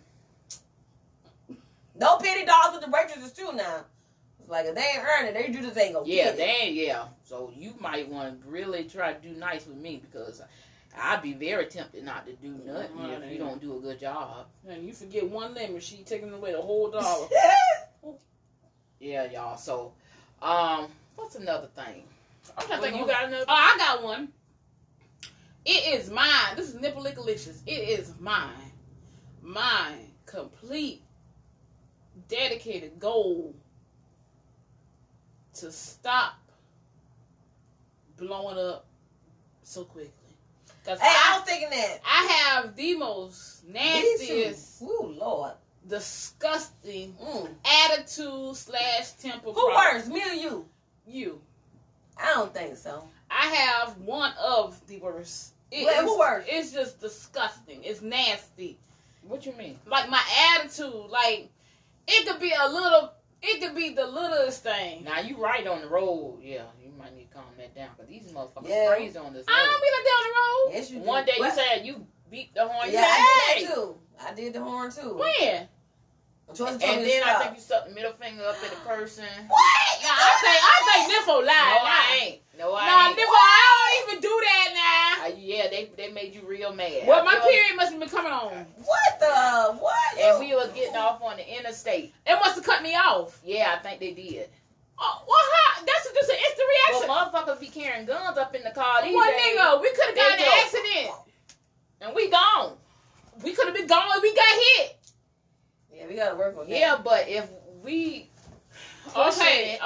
no penny dollars with the waitresses too now. It's like if they ain't earning, they do this ain't gonna yeah, get they it. ain't, yeah. So you might want to really try to do nice with me because I'd be very tempted not to do nothing if you don't do a good job. And you forget one lemon, she taking away the whole dollar. Yeah, y'all. So, what's another thing? I'm trying to think You got another? Oh, I got one. It is mine. This is Nipple-Lickalicious. It is mine. Mine. Complete, dedicated goal to stop blowing up so quickly. Hey, I was thinking that. I have the most nastiest, ooh, Lord, disgusting attitude / temper. Who worse, me or you? You. I don't think so. I have one of the worst. Who worse? It's just disgusting. It's nasty. What you mean? Like my attitude, like it could be the littlest thing. Now you right on the road. Yeah, you might need to calm that down because these motherfuckers crazy on this road. I don't be like down the road. Yes, you do. One day you said you beat the horn. Yeah, I did that too. I did the horn too. When? And then I think you stuck the middle finger up at the person. What? Nah, I think Niffo lied. No, I ain't. No, I ain't. Niffo, I don't even do that now. Yeah, they made you real mad. Well, my period must have been coming on. What? And we was getting off on the interstate. It must have cut me off. Yeah, I think they did. Oh, well, how? That's just an instant reaction. But motherfuckers be carrying guns up in the car these One days. nigga, we could have got in an go. accident. And we gone. We could have been gone and we got hit. Yeah, we gotta work on that. Yeah, but if we Okay.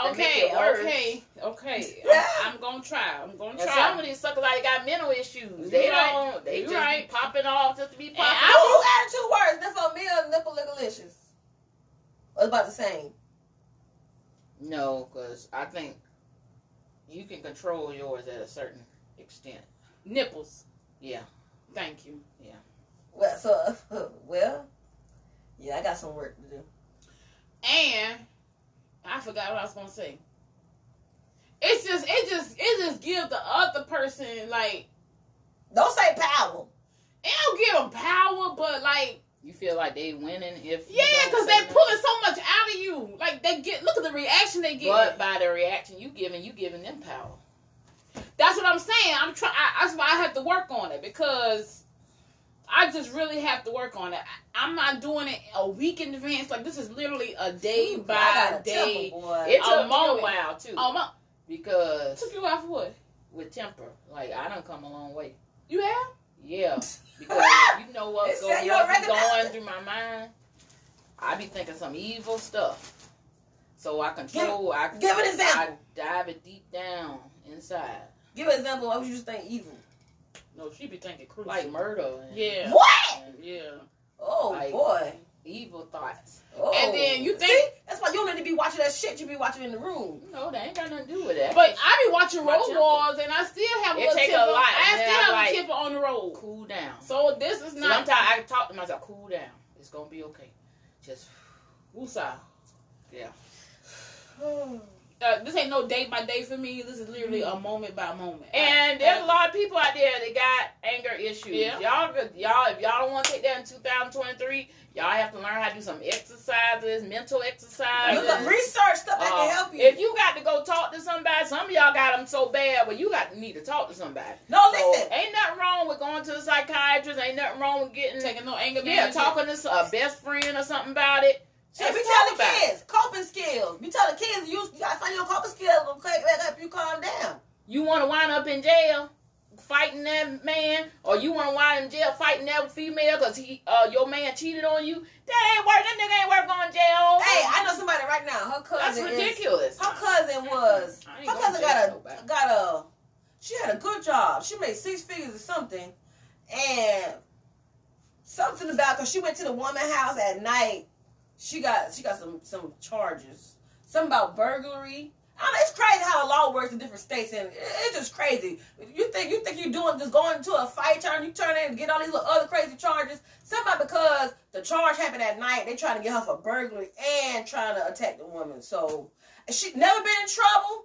I'm gonna try. And some of these suckers like got mental issues. They don't. They just be popping off just to be popping. Who attitude worse? Nipple me or Nipple-Lickalicious? What's about the same? No, because I think you can control yours at a certain extent. Nipples. Yeah. Thank you. Yeah. Well, yeah, I got some work to do. And I forgot what I was gonna say. It just gives the other person like. Don't say power. It don't give them power, but like. You feel like they winning if because they pulling so much out of you. Like look at the reaction they get. But by the reaction you giving them power. That's what I'm saying. That's why I have to work on it because I just really have to work on it. I'm not doing it a week in advance. Like this is literally a day by day. It took me a while too. Because it took you a while for what? With temper, like I done come a long way. You have? Yeah, because you know what's going through my mind. I be thinking some evil stuff, so I control. Give an example. I dive it deep down inside. Give an example. What would you think evil? No, she be thinking crucial. Like murder. Yeah. What? Yeah. Oh like, boy. Evil thoughts. Oh. And then you think that's why you don't need to be watching that shit. You be watching in the room. No, they ain't got nothing to do with that. But I be watching Road Wars, and I still have a little tipper. I still have a tipper on the road. Cool down. So this is not. Sometimes I talk to myself. Cool down. It's gonna be okay. Just woosah. Yeah. This ain't no day by day for me. This is literally a moment by moment. And there's a lot of people out there that got anger issues. Yeah. Y'all, if y'all don't want to take that in 2023, y'all have to learn how to do some exercises, mental exercises. You can research stuff that can help you. If you got to go talk to somebody, some of y'all got them so bad, well, you need to talk to somebody. No, listen. Ain't nothing wrong with going to the psychiatrist. Ain't nothing wrong with taking no anger management. Yeah, talking to a best friend or something about it. Hey, we tell the kids coping skills. We tell the kids you gotta find your coping skills to help you calm down. You want to wind up in jail fighting that man, or you want to wind up in jail fighting that female because your man cheated on you? That ain't work. That nigga ain't worth going to jail. Hey, I know somebody right now. Her cousin. That's ridiculous. Her cousin got she had a good job. She made 6 figures or something, and something about because she went to the woman's house at night. She got some charges. Something about burglary. It's crazy how the law works in different states, and it's just crazy. You think you're doing just going into a fight, you turn in and get all these little other crazy charges. Somebody, because the charge happened at night, they trying to get her for burglary and trying to attack the woman. So she never been in trouble.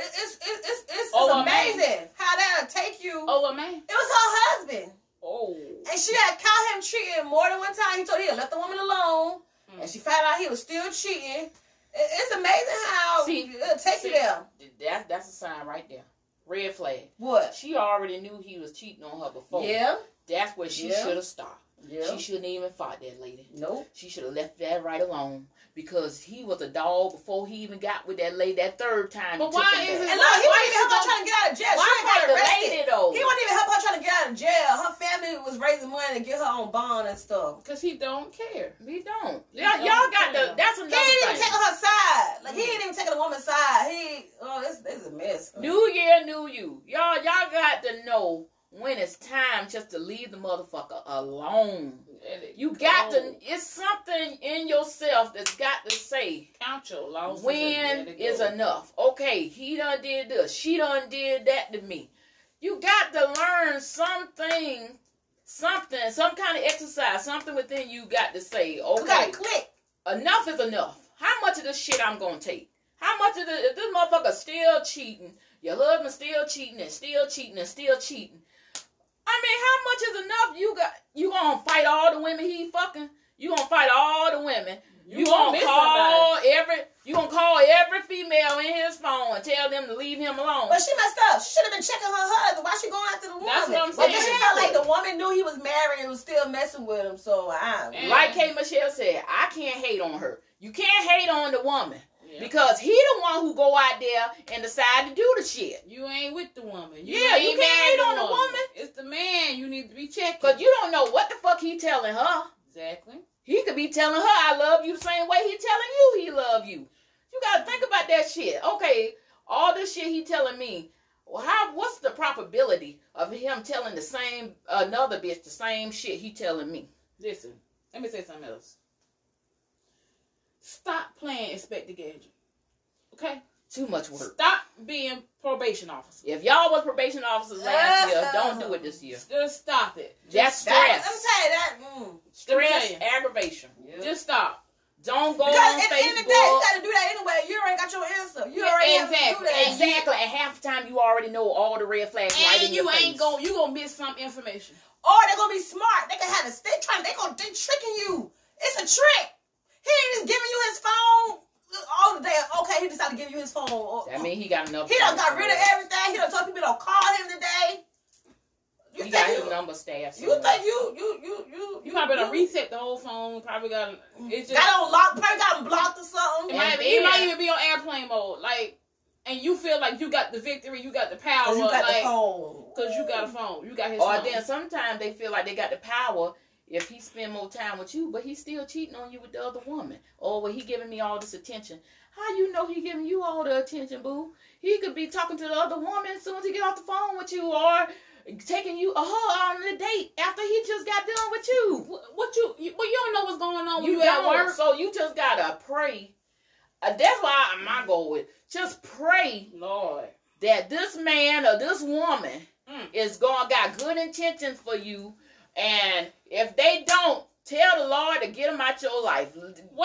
It's amazing how that'll take you. Oh, a man. It was her husband. Oh. And she had caught him cheating more than one time. He told her he'd let the woman alone, and she found out he was still cheating. It's amazing how it'll take you there. That's a sign right there. Red flag. What? She already knew he was cheating on her before. Yeah. That's where she should have stopped. Yeah. She shouldn't even fought that lady. Nope. She should have left that right alone. Because he was a dog before he even got with that lady that third time. But why is it? And look, he wasn't even help her trying to get out of jail. Why She got the arrested. lady though? He wasn't even help her trying to get out of jail. Her family was raising money to get her on bond and stuff. Because he don't care. We don't. He Y'all don't got care. that's He another ain't even thing. taking her side. Like, he ain't even taking the woman's side. This is a mess. New year, new you. Y'all got to know when it's time just to leave the motherfucker alone. You got to, it's something in yourself that's got to say, Count your losses. when is enough? Okay, he done did this. She done did that to me. You got to learn something, some kind of exercise, something within you got to say, You okay, gotta click. enough is enough. How much of this shit I'm going to take? How much of this, if this motherfucker still cheating, your husband still cheating and still cheating and still cheating, I mean, how much is enough? You gonna fight all the women he fucking? You gonna fight all the women? You gonna call every female in his phone and tell them to leave him alone? But she messed up. She should have been checking her husband. Why she going after the woman? That's what I'm But saying. then she felt like the woman knew he was married and was still messing with him. So Like K. Michelle said, I can't hate on her. You can't hate on the woman. Yeah. Because he the one who go out there and decide to do the shit. You ain't with the woman. You can't hate on the woman. It's the man you need to be checking. Because you don't know what the fuck he telling her. Exactly. He could be telling her, I love you the same way he telling you he love you. You got to think about that shit. Okay, all this shit he telling me, well, what's the probability of him telling another bitch the same shit he telling me? Listen, let me say something else. Stop playing Inspector Gadget. Okay? Too much work. Stop being probation officer. If y'all was probation officers last year, don't do it this year. Just stop it. That's stress. Let me tell you that. Stress, aggravation. Just stop. Don't go Because on at the end of the Facebook. day, you got to do that anyway. You already got your answer. You already have to do that. Exactly. And half the time you already know all the red flags right in And your you face. ain't going, you going to miss some information. Or they're gonna be smart. They can have a they tricking you. It's a trick. He ain't just giving you his phone all the day. Okay, he decided to give you his phone. That mean he got enough. He done got rid of everything. He done told people don't call him today. He got his number staff. You think you probably gonna reset the whole phone. Probably got it's just got on lock. Probably got him blocked or something. it might even be on airplane mode. Like, and you feel like you got the victory, you got the power. Cause you got like, the phone. Cause you got a phone. You got his Or phone. then sometimes they feel like they got the power if he spend more time with you, but he's still cheating on you with the other woman. Or well, he giving me all this attention. How you know he giving you all the attention, boo? He could be talking to the other woman as soon as he get off the phone with you, or taking you her on a date after he just got done with you. What you don't know what's going on when You you at don't. work. So you just gotta pray. That's why my goal is just pray, Lord. that this man or this woman is got good intentions for you, and if they don't, tell the Lord to get them out your life. Wait. You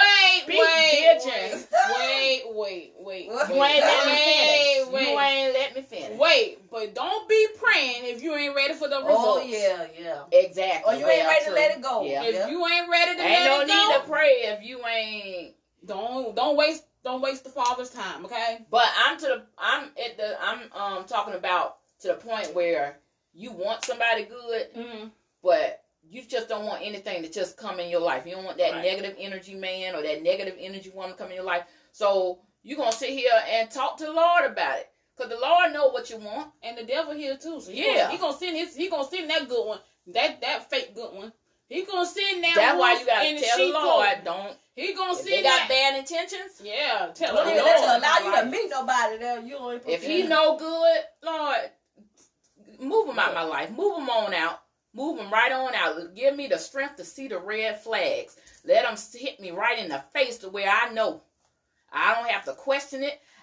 ain't let me finish. Wait, but don't be praying if you ain't ready for the results. Oh yeah. Exactly. Or you ain't ready to let it go. Yeah. If you ain't ready to Ain't no let it need go, to pray if you ain't. don't waste the Father's time, okay? But I'm talking about to the point where you want somebody good, but you just don't want anything to just come in your life. You don't want that negative energy man or that negative energy woman come in your life. So you're going to sit here and talk to the Lord about it. Because the Lord know what you want. And the devil here too. So he gonna send that good one, that fake good one. He gonna send that. That's why you in gotta the tell the sheep Lord, clothing. don't. He gonna If send they got that. bad intentions, Yeah, tell Don't him. even let you allow you to meet nobody there. You only if he no good, Lord, move him out my life. Move him on out. Move him right on out. Give me the strength to see the red flags. Let them hit me right in the face to where I know. I don't have to question it.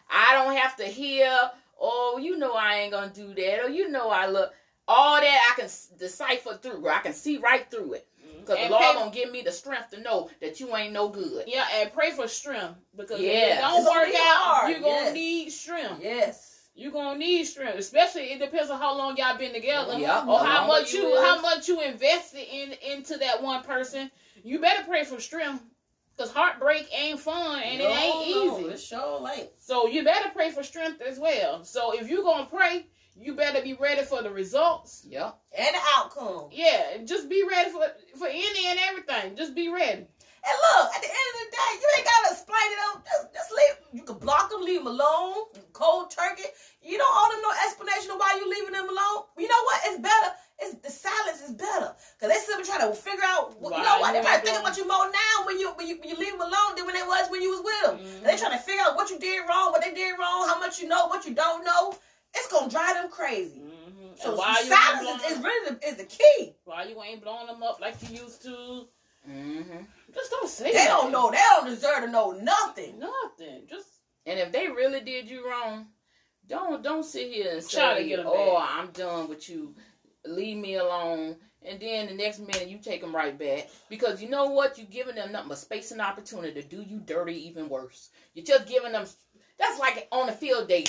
I don't have to hear, oh, you know I ain't gonna do that, or you know I look. All that I can decipher through. I can see right through it. Because the Lord gonna give me the strength to know that you ain't no good. Yeah, and pray for strength. Because if Yes. it don't work out, hard. you're gonna Yes. need strength. Yes. You're gonna need strength. Especially it depends on how long y'all been together. Yeah. Or how Longer much you you is. how much you invested into that one person. You better pray for strength. Because heartbreak ain't fun and it ain't easy. It sure ain't. So you better pray for strength as well. So if you're gonna pray, you better be ready for the results. Yep. And the outcome. Yeah, just be ready for any and everything. Just be ready. And look, at the end of the day, you ain't gotta explain it. Just leave. You can block them, leave them alone. Cold turkey. You don't owe them no explanation of why you leaving them alone. You know what? It's better. The silence is better. Cause they still be trying to figure out. You know what? They try to think about you more now when you leave them alone than when they was when you was with them. Mm-hmm. They trying to figure out what you did wrong, what they did wrong, how much you know, what you don't know. It's gonna drive them crazy. Mm-hmm. So why you silence is really the key. Why you ain't blowing them up like you used to? Mm-hmm. Just don't say They that. don't know. They don't deserve to know nothing. Nothing. Just And if they really did you wrong, don't sit here and Try to say, get 'em oh, back. I'm done with you. Leave me alone. And then the next minute you take them right back. Because you know what? You're giving them nothing but space and opportunity to do you dirty even worse. You're just giving them, that's like on a field day.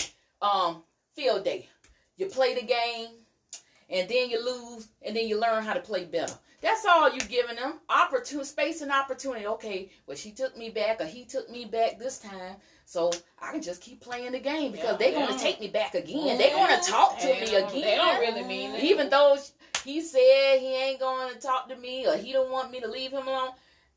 Field day. You play the game, and then you lose, and then you learn how to play better. That's all you giving them. Space and opportunity. Okay, well, she took me back, or he took me back this time, so I can just keep playing the game because they're going to take me back again. They're going to talk to me again. They don't really mean it. Even though he said he ain't going to talk to me, or he don't want me to leave him alone,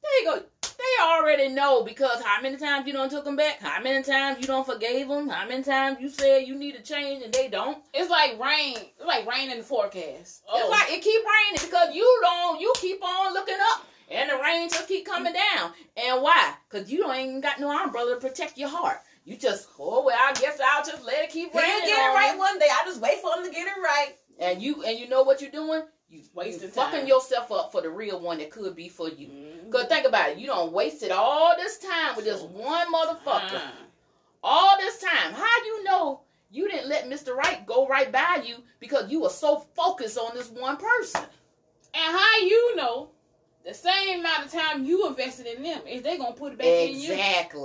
they already know, because how many times you done took them back? How many times you done forgave them? How many times you said you need to change and they don't? It's like rain. It's like rain in the forecast. It's like it keep raining because you keep on looking up and the rain just keep coming down. And why? Because you don't even got no umbrella to protect your heart. You just, oh well, I guess I'll just let it keep raining. He'll get it right one day. I just wait for him to get it right. And you know what you're doing? You Wasting fucking time. yourself up for the real one that could be for you. Mm-hmm. Because think about it. You done wasted all this time with this one motherfucker. Uh-huh. All this time. How you know you didn't let Mr. Right go right by you because you were so focused on this one person? And how you know the same amount of time you invested in them is they gonna put it back in you?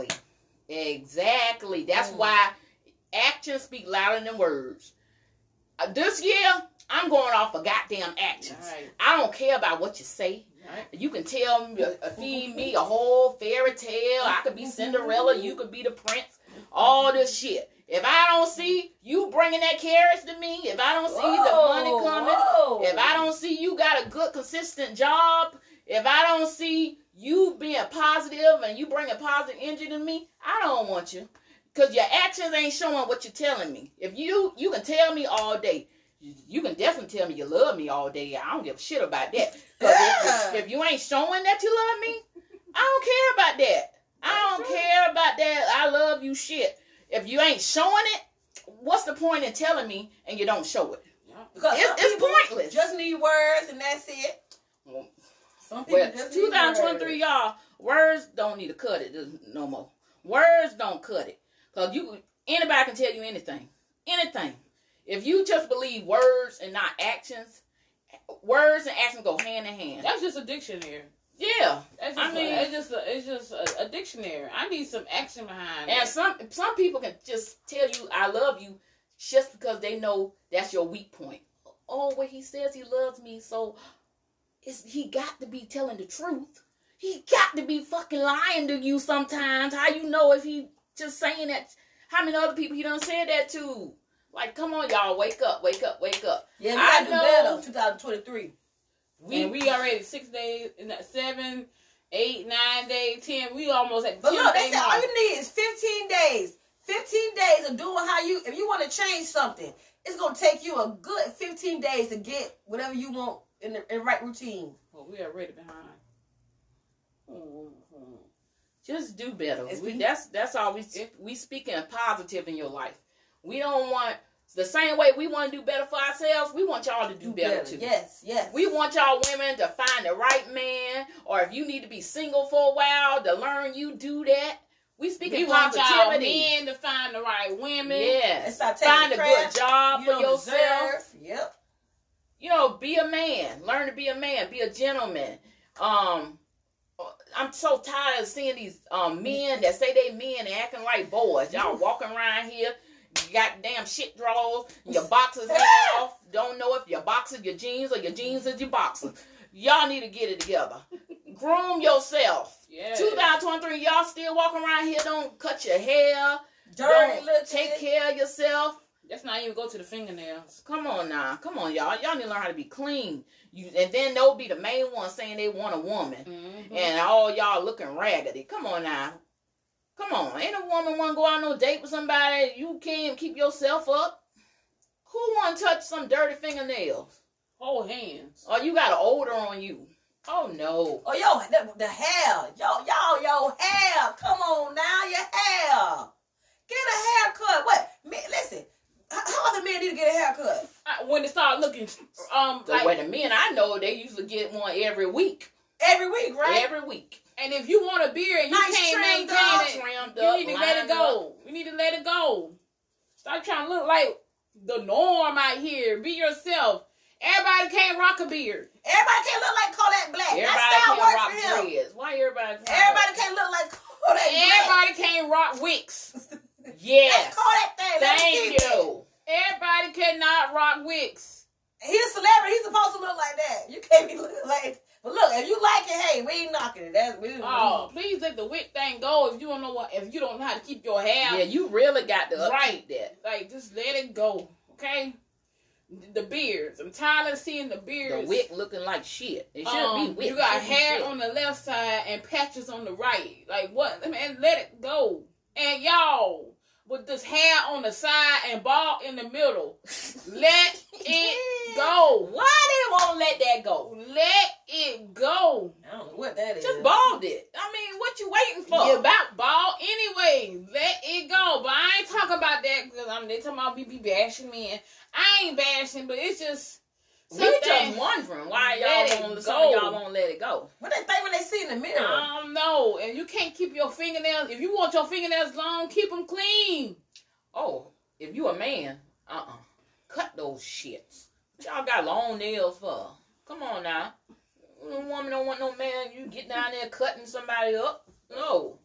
Exactly. That's why actions speak louder than words. This year, I'm going off of goddamn actions. Right. I don't care about what you say. Right. You can tell me, feed me a whole fairy tale. I could be Cinderella. You could be the prince. All this shit. If I don't see you bringing that carrots to me, if I don't see the money coming, if I don't see you got a good, consistent job, if I don't see you being positive and you bringing positive energy to me, I don't want you. Because your actions ain't showing what you're telling me. If you can tell me all day. You can definitely tell me you love me all day. I don't give a shit about that. Because if you ain't showing that you love me, I don't care about that. I don't care about that. I love you shit. If you ain't showing it, what's the point in telling me and you don't show it? Because It's pointless. Just need words and that's it. Some people Well, just need 2023, words. y'all, words don't need to cut it no more. Words don't cut it. Because anybody can tell you anything. Anything. If you just believe words and not actions, words and actions go hand in hand. That's just a dictionary. Yeah. That's I just mean, it's just a dictionary. I need some action behind and it. some people can just tell you I love you just because they know that's your weak point. Oh, well, he says he loves me, so he got to be telling the truth. He got to be fucking lying to you sometimes. How you know if he just saying that? How many other people he done said that to? Like, come on, y'all, wake up, wake up, wake up. Yeah, we got to do better. 2023. And we already 6 days, 7, 8, 9 days, 10. We almost at the But 10 look, day they said all mark. you need is 15 days. 15 days of doing if you want to change something, it's going to take you a good 15 days to get whatever you want in the right routine. Well, we are already behind. Just do better. It's That's all we speaking positive in your life. We don't want the same way we want to do better for ourselves. We want y'all to do better too. Yes. We want y'all women to find the right man, or if you need to be single for a while to learn you do that. We speaking We want y'all positivity. men to find the right women. Yes. And stop taking Find a crap good job you for don't yourself. deserve. Yep. You know, be a man. Learn to be a man. Be a gentleman. I'm so tired of seeing these men that say they men and acting like boys. Y'all walking around here, you got damn shit drawers, your boxers hanging off. Don't know if your boxers your jeans or your jeans is your boxers. Y'all need to get it together. Groom yourself. Yes. 2023, y'all still walking around here, don't cut your hair. Dirty Don't little take chick. care of yourself. Let's not even go to the fingernails. Come on now. Come on, y'all. Y'all need to learn how to be clean. And then they'll be the main ones saying they want a woman. Mm-hmm. And all y'all looking raggedy. Come on now. Come on. Ain't a woman want to go out on no date with somebody. You can't keep yourself up. Who want to touch some dirty fingernails? Hold hands. Or you got an odor on you. Oh, no. Oh, the hair. Your hair. Come on now, your hair. Get a haircut. What? Man, listen. How other men need to get a haircut? When they start looking, Wait a minute. I know they usually get one every week. Every week, right? Every week. and if you want a beard and you Nice can't trimmed up, maintain trimmed it, up, you need to let it lined go. You need to let it go. Stop trying to look like the norm out here. Be yourself. Everybody can't rock a beard. Everybody can't look like Kodak Black. Everybody That style can't works rock for him. dreads. Why everybody can't? Everybody can't look like Kodak Black. Everybody can't rock wigs. Yes. That's Kodak thing. Let me Thank keep it. you. Everybody cannot rock wigs. He's a celebrity. He's supposed to look like that. You can't be looking like. But look, if you like it, hey, we ain't knocking it. That's we. Oh, please let the wig thing go. If you don't know if you don't know how to keep your hair, Yeah, you really got to Right. upkeep that. like just let it go, okay? The beards. I'm tired of seeing the beards. The wick looking like shit. It shouldn't be wick. You got It should be hair shit. on the left side and patches on the right. Like what? Man, let it go. And y'all, with this hair on the side and bald in the middle, let it go. Why they won't let that go? Let it go. I don't know what that is. Just bald it. I mean, what you waiting for? You about bald anyway. Let it go. But I ain't talking about that because they talking about we be bashing men. I ain't bashing, but it's just We something. just wondering why Let y'all it won't. go. Some of y'all won't let it go. What they think when they see in the mirror? I don't know. And you can't keep your fingernails. If you want your fingernails long, keep them clean. Oh, if you a man, cut those shits. What y'all got long nails for? Come on now. A woman don't want no man. You get down there cutting somebody up. No.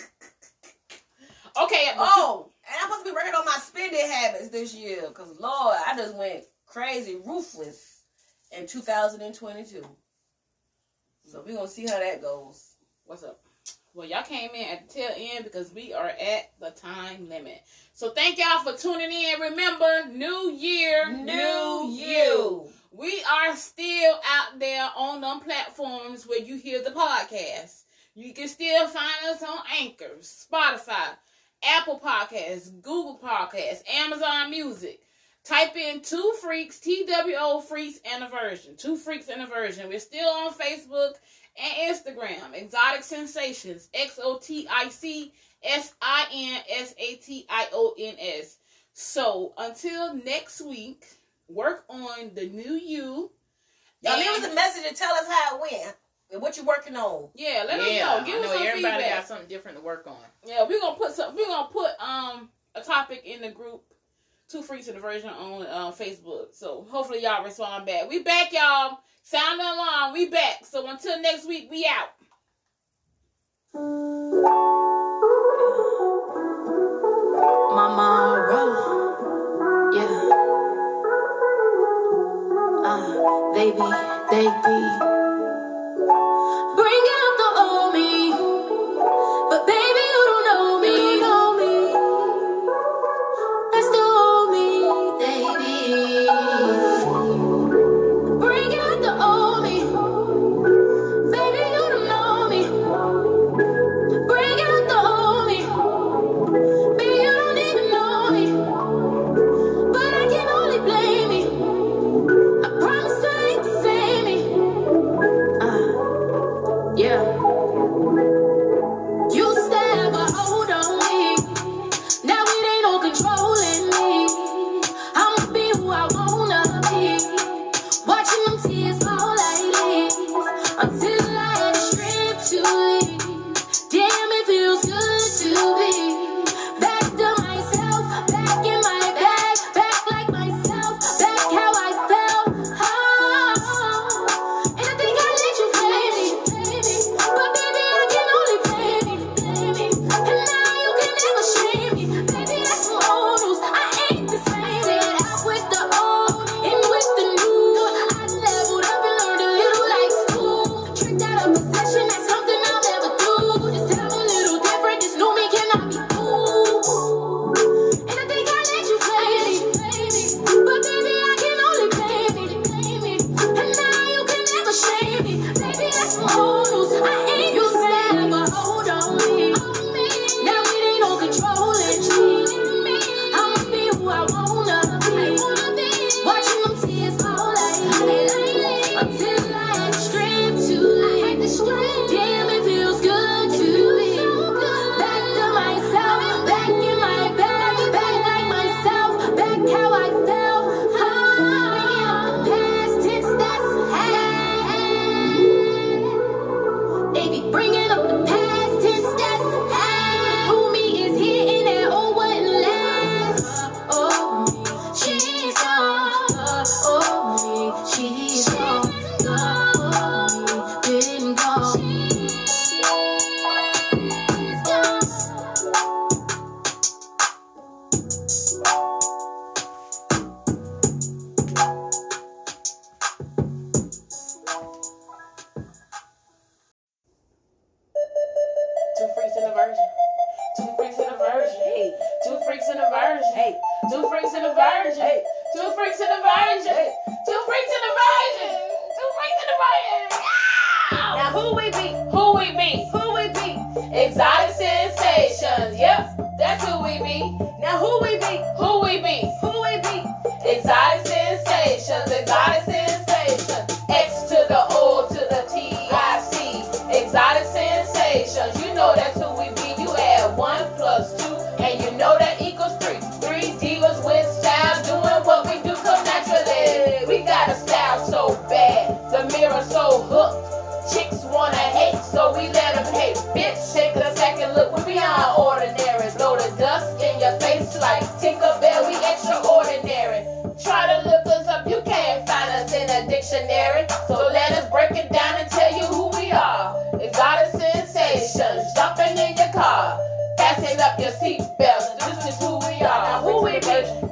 Okay. Oh, and I'm supposed to be working on my spending habits this year. Because, Lord, I just went crazy, ruthless in 2022. So we're going to see how that goes. What's up? Well, y'all came in at the tail end because we are at the time limit. So thank y'all for tuning in. Remember, new year, new you. We are still out there on them platforms where you hear the podcast. You can still find us on Anchor, Spotify, Apple Podcasts, Google Podcasts, Amazon Music. Type in Two Freaks, TWO Freaks and a Version. Two Freaks and a Version. We're still on Facebook and Instagram. Exotic Sensations. XOTICSINSATIONS. So until next week, work on the new you. Y'all leave us a message and tell us how it went and what you're working on. Yeah, let us know. Give I us know some everybody feedback. got something different to work on. Yeah, we're gonna put a topic in the group, Two Freaks and a Version on Facebook. So hopefully y'all respond back. We back, y'all. Sound the alarm. We back. So until next week, we out. Mama roll, yeah. Baby, bring out the old me, but baby you don't know me. That's the old me, baby. Bring out the old me, baby you don't know me. Bring out the old me. Baby, you don't even know me, but I can only blame me. I promise I ain't the same me. Yeah. who we be? Who we be? Who we be? Exotic sensations. Yep, that's who we be. Now who we be? Who we be? Who we be? Exotic sensations. Exotic sensations. X to the O to the TIC. Exotic sensations. You know that's who we be. You add 1 + 2, and you know that equals 3. 3 divas with style, doing what we do come naturally. We got a style so bad, the mirror so hooked. Chicks wanna hate, so we let them hate. Bitch, take a second look, we beyond ordinary. Blow the dust in your face like Tinkerbell, we extraordinary. Try to look us up, you can't find us in a dictionary. So let us break it down and tell you who we are. Exotic sensations, jumping in your car. Fasten up your seatbelts, this is who we are. Now who we be?